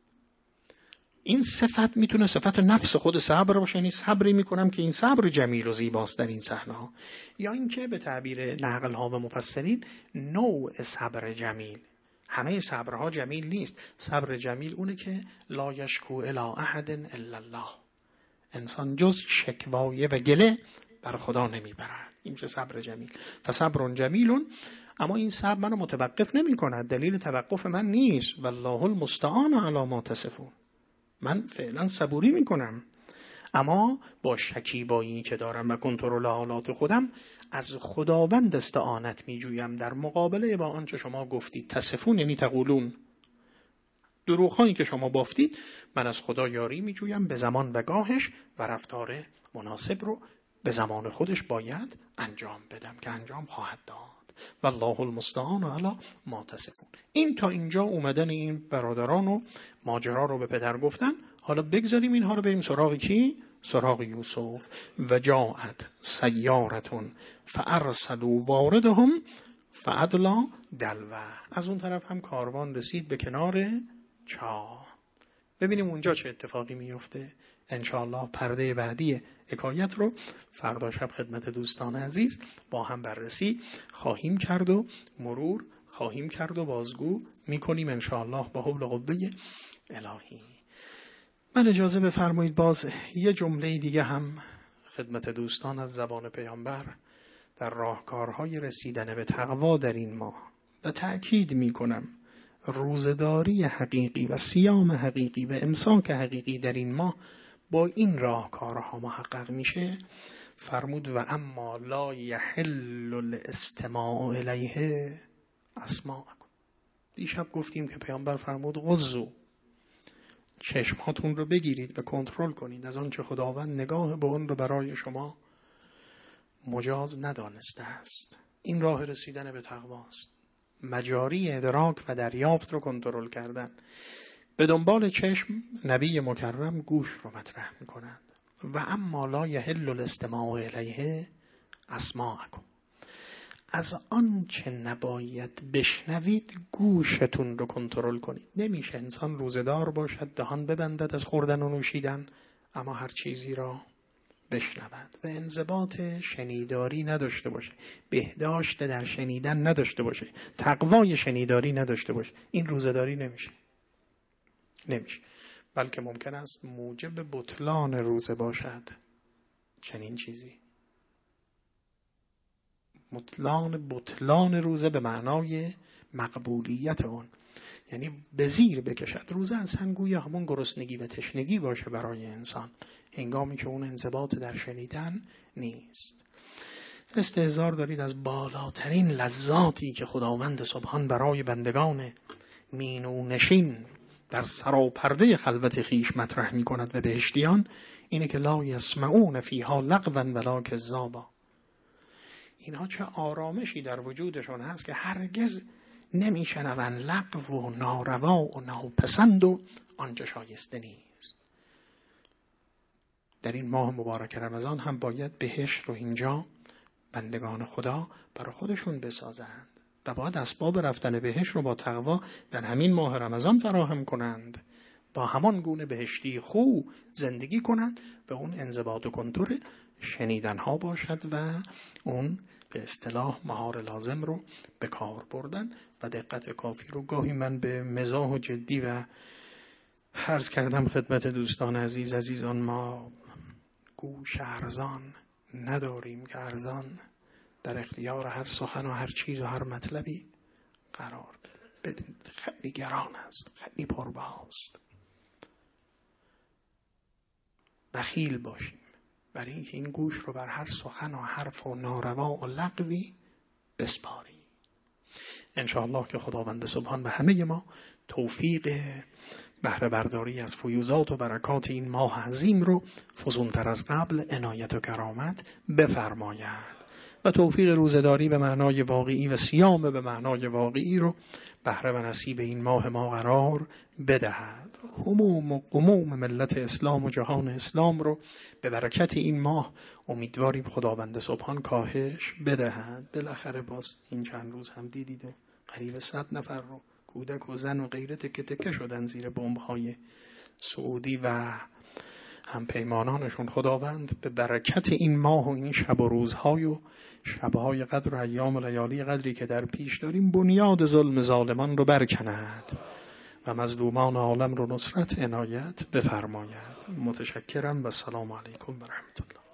این صفت میتونه صفت نفس خود صبر باشه، یعنی صبری میکنم که این صبر جمیل و زیباست در این صحنه ها، یا اینکه به تعبیر نقل ها و مفسرین نوع صبر جمیل. همه صبرها جمیل نیست. صبر جمیل اونه که لا یشکو الی احد الا الله، انسان جز شکوایه و گله بر خدا نمیبرد. این چه صبر جمیل. فصبر جمیلون. اما این صبر منو متوقف نمی کند، دلیل توقف من نیست. والله المستعان علی ما تصفون. من فعلا صبوری میکنم، اما با شکیبایی که دارم و کنترل حالات خودم از خداوند استعانت میجویم در مقابله با آنچه شما گفتید. تصفون یعنی تقولون، دروغ‌هایی که شما بافتید، من از خدا یاری میجویم به زمان و گاهش و رفتار مناسب رو به زمان خودش باید انجام بدم که انجام خواهد داد. والله المستعان علی ما تصفون. این تا اینجا اومدن این برادران و ماجرا رو به پدر گفتن. حالا بگذاریم اینها رو بریم سراغ کی؟ سراغ یوسف. و جاءت سیارتون فارسلوا واردهم فادلا دلوه. از اون طرف هم کاروان رسید به کنار چاه. ببینیم اونجا چه اتفاقی میفته. انشاءالله پرده بعدی حکایت رو فردا شب خدمت دوستان عزیز با هم بررسی خواهیم کرد و مرور خواهیم کرد و بازگو میکنیم انشاءالله با حول و قوه الهی. من اجازه بفرمایید باز یه جمله دیگه هم خدمت دوستان از زبان پیامبر در راهکارهای رسیدن به تقوا در این ماه و تأکید میکنم روزداری حقیقی و صیام حقیقی و امساک حقیقی در این ماه با این راهکارها محقق میشه. فرمود و اما لا یحل الاستماع الیه اسماعکم. دیشب گفتیم که پیامبر فرمود غضوا، چشماتون رو بگیرید و کنترل کنید از آنچه خداوند نگاه به اون رو برای شما مجاز ندانسته است. این راه رسیدن به تقواست، مجاری ادراک و دریافت رو کنترل کردن. به دنبال چشم نبی مکرم گوش رو مطرح میکنند. و اما لا یحل الاستماع الیه اسماعکم، از آنچه نباید بشنوید گوشتون رو کنترل کنید. نمیشه انسان روزدار باشد دهان ببندد از خوردن و نوشیدن اما هر چیزی را بشنود و انضباط شنیداری نداشته باشه، بهداشت در شنیدن نداشته باشه، تقوای شنیداری نداشته باشه. این روزداری نمیشه. بلکه ممکن است موجب بطلان روزه باشد. چنین چیزی بطلان روزه به معنای مقبولیت اون، یعنی به زیر بکشد روزه، اصلا گویا همون گرسنگی و تشنگی باشه برای انسان هنگامی که اون انضباط در شنیدن نیست. استحضار دارید از بالاترین لذاتی که خداوند سبحان برای بندگان مینو نشین در سراپرده خلوت خیش مطرح می کند و بهشتیان اینه که لا یسمعون فیها لغوا ولا کذابا. اینها چه آرامشی در وجودشون هست که هرگز نمیشنون لغو و ناروا و ناپسند و آنچه شایسته نیست. در این ماه مبارک رمضان هم باید بهشت رو اینجا بندگان خدا برای خودشون بسازند و باید اسباب رفتن بهشت رو با تقوا در همین ماه رمضان فراهم کنند، با همان گونه بهشتی خو زندگی کنند و اون انضباط و کنترل شنیدن ها باشد و اون به اصطلاح مهار لازم رو به کار بردن و دقت کافی رو. گاهی من به مزاح و جدی و عرض کردم خدمت دوستان عزیزان ما گوش ارزان نداریم که ارزان در اختیار هر سخن و هر چیز و هر مطلبی قرار بدید. خیلی گران است، خیلی پربهاست. بخیل باشیم برای اینکه این گوش رو بر هر سخن و حرف و ناروا و لغوی بسپاریم. انشاءالله که خداوند سبحان به همه ما توفیق بهره برداری از فیوزات و برکات این ماه عظیم رو فزونتر از قبل عنایت و کرامت بفرماید و توفیق روزداری به معنای واقعی و صیام به معنای واقعی رو بهره و نصیب این ماه ما قرار بدهد. هموم و غموم ملت اسلام و جهان اسلام رو به برکت این ماه امیدواریم خداوند سبحان کاهش بدهد. بالاخره باز این چند روز هم دیدید قریب 100 نفر رو کودک و زن و غیره تکه تکه شدن زیر بمب‌های سعودی و هم پیمانانشون. خداوند به برکت این ماه و این شب و روزهای و شبهای قدر و ایام و لیالی قدری که در پیش داریم بنیاد ظلم ظالمان رو برکند و مظلومان عالم رو نصرت عنایت بفرماید. متشکرم و سلام علیکم و رحمت الله.